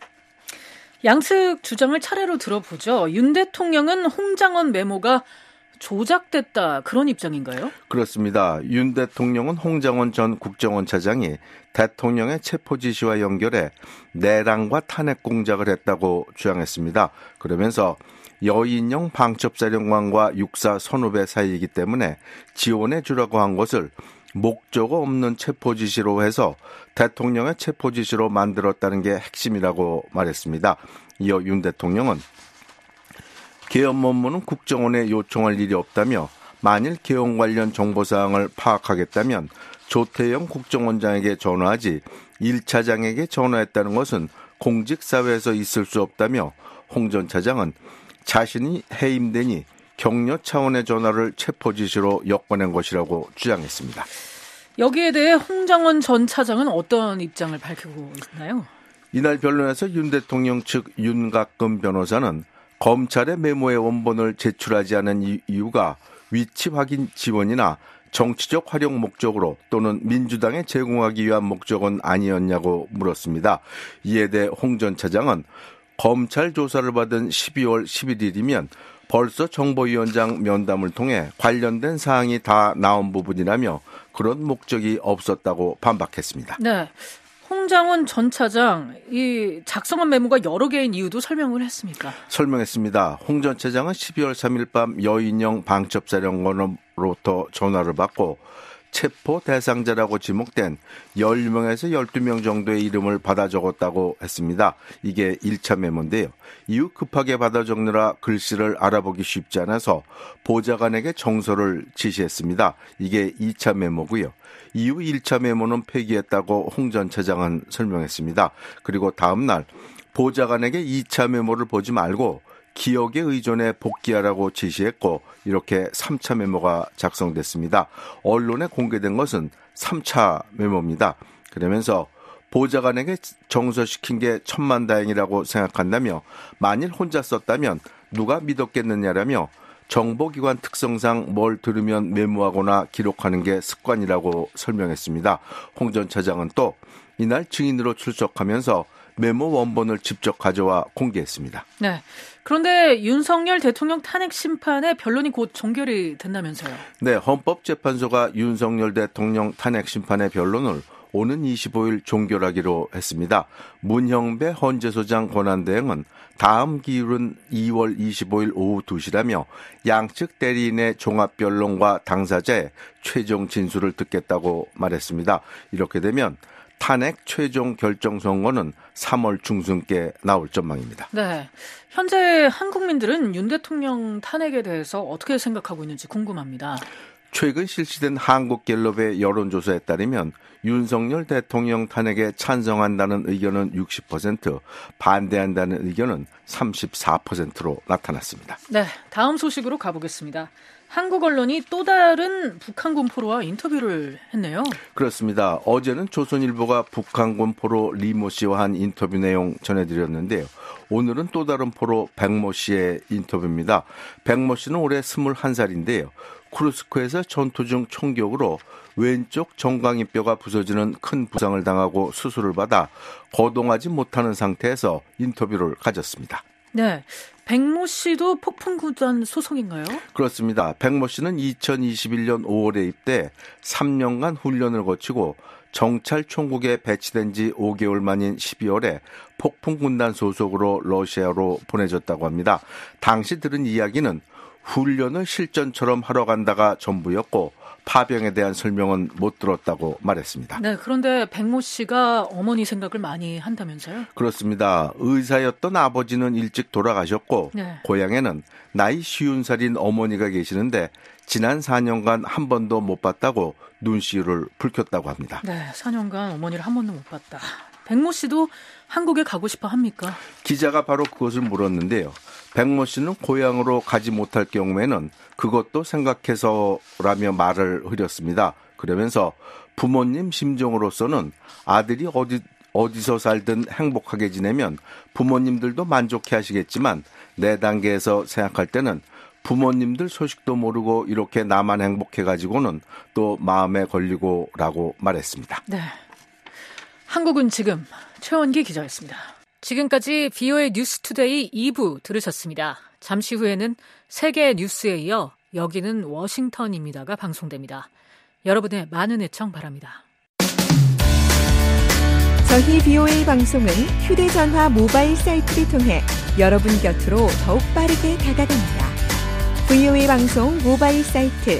양측 주장을 차례로 들어보죠. 윤 대통령은 홍장원 메모가 조작됐다, 그런 입장인가요?
그렇습니다. 윤 대통령은 홍장원 전 국정원 차장이 대통령의 체포 지시와 연결해 내란과 탄핵 공작을 했다고 주장했습니다. 그러면서 여인영 방첩사령관과 육사 선후배 사이이기 때문에 지원해 주라고 한 것을 목적어 없는 체포 지시로 해서 대통령의 체포 지시로 만들었다는 게 핵심이라고 말했습니다. 이어 윤 대통령은 계엄 업무는 국정원에 요청할 일이 없다며 만일 계엄 관련 정보사항을 파악하겠다면 조태영 국정원장에게 전화하지 1차장에게 전화했다는 것은 공직사회에서 있을 수 없다며 홍 전 차장은 자신이 해임되니 격려 차원의 전화를 체포 지시로 엮어낸 것이라고 주장했습니다.
여기에 대해 홍장원 전 차장은 어떤 입장을 밝히고 있나요?
이날 변론에서 윤 대통령 측 윤곽금 변호사는 검찰의 메모의 원본을 제출하지 않은 이유가 위치 확인 지원이나 정치적 활용 목적으로 또는 민주당에 제공하기 위한 목적은 아니었냐고 물었습니다. 이에 대해 홍 전 차장은 검찰 조사를 받은 12월 11일이면 벌써 정보위원장 면담을 통해 관련된 사항이 다 나온 부분이라며 그런 목적이 없었다고 반박했습니다.
네. 홍장원 전 차장, 이 작성한 메모가 여러 개인 이유도 설명을 했습니까?
설명했습니다. 홍 전 차장은 12월 3일 밤 여인영 방첩사령관으로부터 전화를 받고 체포 대상자라고 지목된 10명에서 12명 정도의 이름을 받아 적었다고 했습니다. 이게 1차 메모인데요. 이후 급하게 받아 적느라 글씨를 알아보기 쉽지 않아서 보좌관에게 정서를 지시했습니다. 이게 2차 메모고요. 이후 1차 메모는 폐기했다고 홍 전 차장은 설명했습니다. 그리고 다음 날 보좌관에게 2차 메모를 보지 말고 기억에 의존해 복귀하라고 지시했고 이렇게 3차 메모가 작성됐습니다. 언론에 공개된 것은 3차 메모입니다. 그러면서 보좌관에게 정서시킨 게 천만다행이라고 생각한다며 만일 혼자 썼다면 누가 믿었겠느냐라며 정보기관 특성상 뭘 들으면 메모하거나 기록하는 게 습관이라고 설명했습니다. 홍 전 차장은 또 이날 증인으로 출석하면서 메모 원본을 직접 가져와 공개했습니다.
네. 그런데 윤석열 대통령 탄핵 심판의 변론이 곧 종결이 된다면서요?
네. 헌법재판소가 윤석열 대통령 탄핵 심판의 변론을 오는 25일 종결하기로 했습니다. 문형배 헌재소장 권한대행은 다음 기일은 2월 25일 오후 2시라며 양측 대리인의 종합변론과 당사자의 최종 진술을 듣겠다고 말했습니다. 이렇게 되면 탄핵 최종 결정 선고는 3월 중순께 나올 전망입니다.
네, 현재 한국민들은 윤 대통령 탄핵에 대해서 어떻게 생각하고 있는지 궁금합니다.
최근 실시된 한국갤럽의 여론조사에 따르면 윤석열 대통령 탄핵에 찬성한다는 의견은 60%, 반대한다는 의견은 34%로 나타났습니다.
네, 다음 소식으로 가보겠습니다. 한국 언론이 또 다른 북한군 포로와 인터뷰를 했네요.
그렇습니다. 어제는 조선일보가 북한군 포로 리모 씨와 한 인터뷰 내용 전해드렸는데요. 오늘은 또 다른 포로 백모 씨의 인터뷰입니다. 백모 씨는 올해 21살인데요. 쿠르스크에서 전투 중 총격으로 왼쪽 정강이뼈가 부서지는 큰 부상을 당하고 수술을 받아 거동하지 못하는 상태에서 인터뷰를 가졌습니다.
네, 백모 씨도 폭풍구단 소속인가요?
그렇습니다. 백모 씨는 2021년 5월에 입대 3년간 훈련을 거치고 정찰 총국에 배치된 지 5개월 만인 12월에 폭풍군단 소속으로 러시아로 보내졌다고 합니다. 당시 들은 이야기는 훈련을 실전처럼 하러 간다가 전부였고 파병에 대한 설명은 못 들었다고 말했습니다.
네, 그런데 백모 씨가 어머니 생각을 많이 한다면서요?
그렇습니다. 의사였던 아버지는 일찍 돌아가셨고
네.
고향에는 나이 50살인 어머니가 계시는데 지난 4년간 한 번도 못 봤다고 눈시울을 붉혔다고 합니다.
네, 4년간 어머니를 한 번도 못 봤다. 백모 씨도 한국에 가고 싶어 합니까?
기자가 바로 그것을 물었는데요. 백모 씨는 고향으로 가지 못할 경우에는 그것도 생각해서라며 말을 흐렸습니다. 그러면서 부모님 심정으로서는 아들이 어디서 살든 행복하게 지내면 부모님들도 만족해 하시겠지만 내 단계에서 생각할 때는 부모님들 소식도 모르고 이렇게 나만 행복해가지고는 또 마음에 걸리고라고 말했습니다.
네, 한국은 지금 최원기 기자였습니다. 지금까지 VOA 뉴스투데이 2부 들으셨습니다. 잠시 후에는 세계 뉴스에 이어 여기는 워싱턴입니다가 방송됩니다. 여러분의 많은 애청 바랍니다.
저희 VOA 방송은 휴대전화 모바일 사이트를 통해 여러분 곁으로 더욱 빠르게 다가갑니다. VOA 방송 모바일 사이트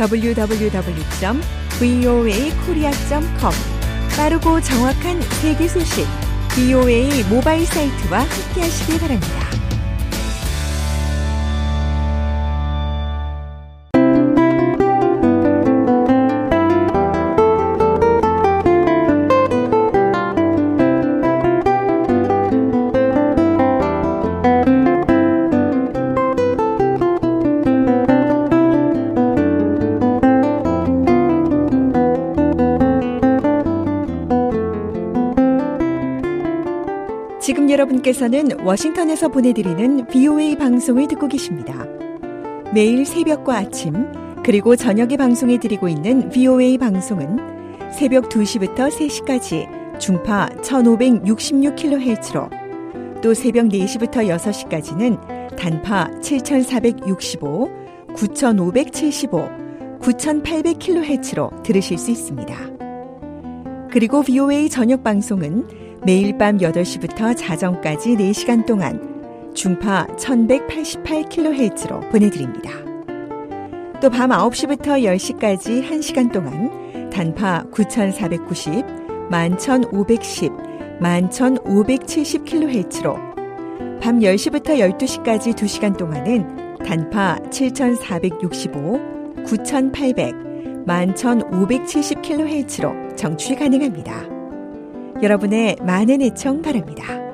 www.voakorea.com 빠르고 정확한 세계 소식 VOA 모바일 사이트와 함께하시기 바랍니다. 지금 여러분께서는 워싱턴에서 보내드리는 VOA 방송을 듣고 계십니다. 매일 새벽과 아침 그리고 저녁에 방송해드리고 있는 VOA 방송은 새벽 2시부터 3시까지 중파 1566kHz로 또 새벽 4시부터 6시까지는 단파 7465, 9575, 9800kHz로 들으실 수 있습니다. 그리고 VOA 저녁 방송은 매일 밤 8시부터 자정까지 4시간 동안 중파 1188kHz로 보내드립니다. 또 밤 9시부터 10시까지 1시간 동안 단파 9490, 11510, 11570kHz로 밤 10시부터 12시까지 2시간 동안은 단파 7465, 9800, 11570kHz로 정취 가능합니다. 여러분의 많은 애청 바랍니다.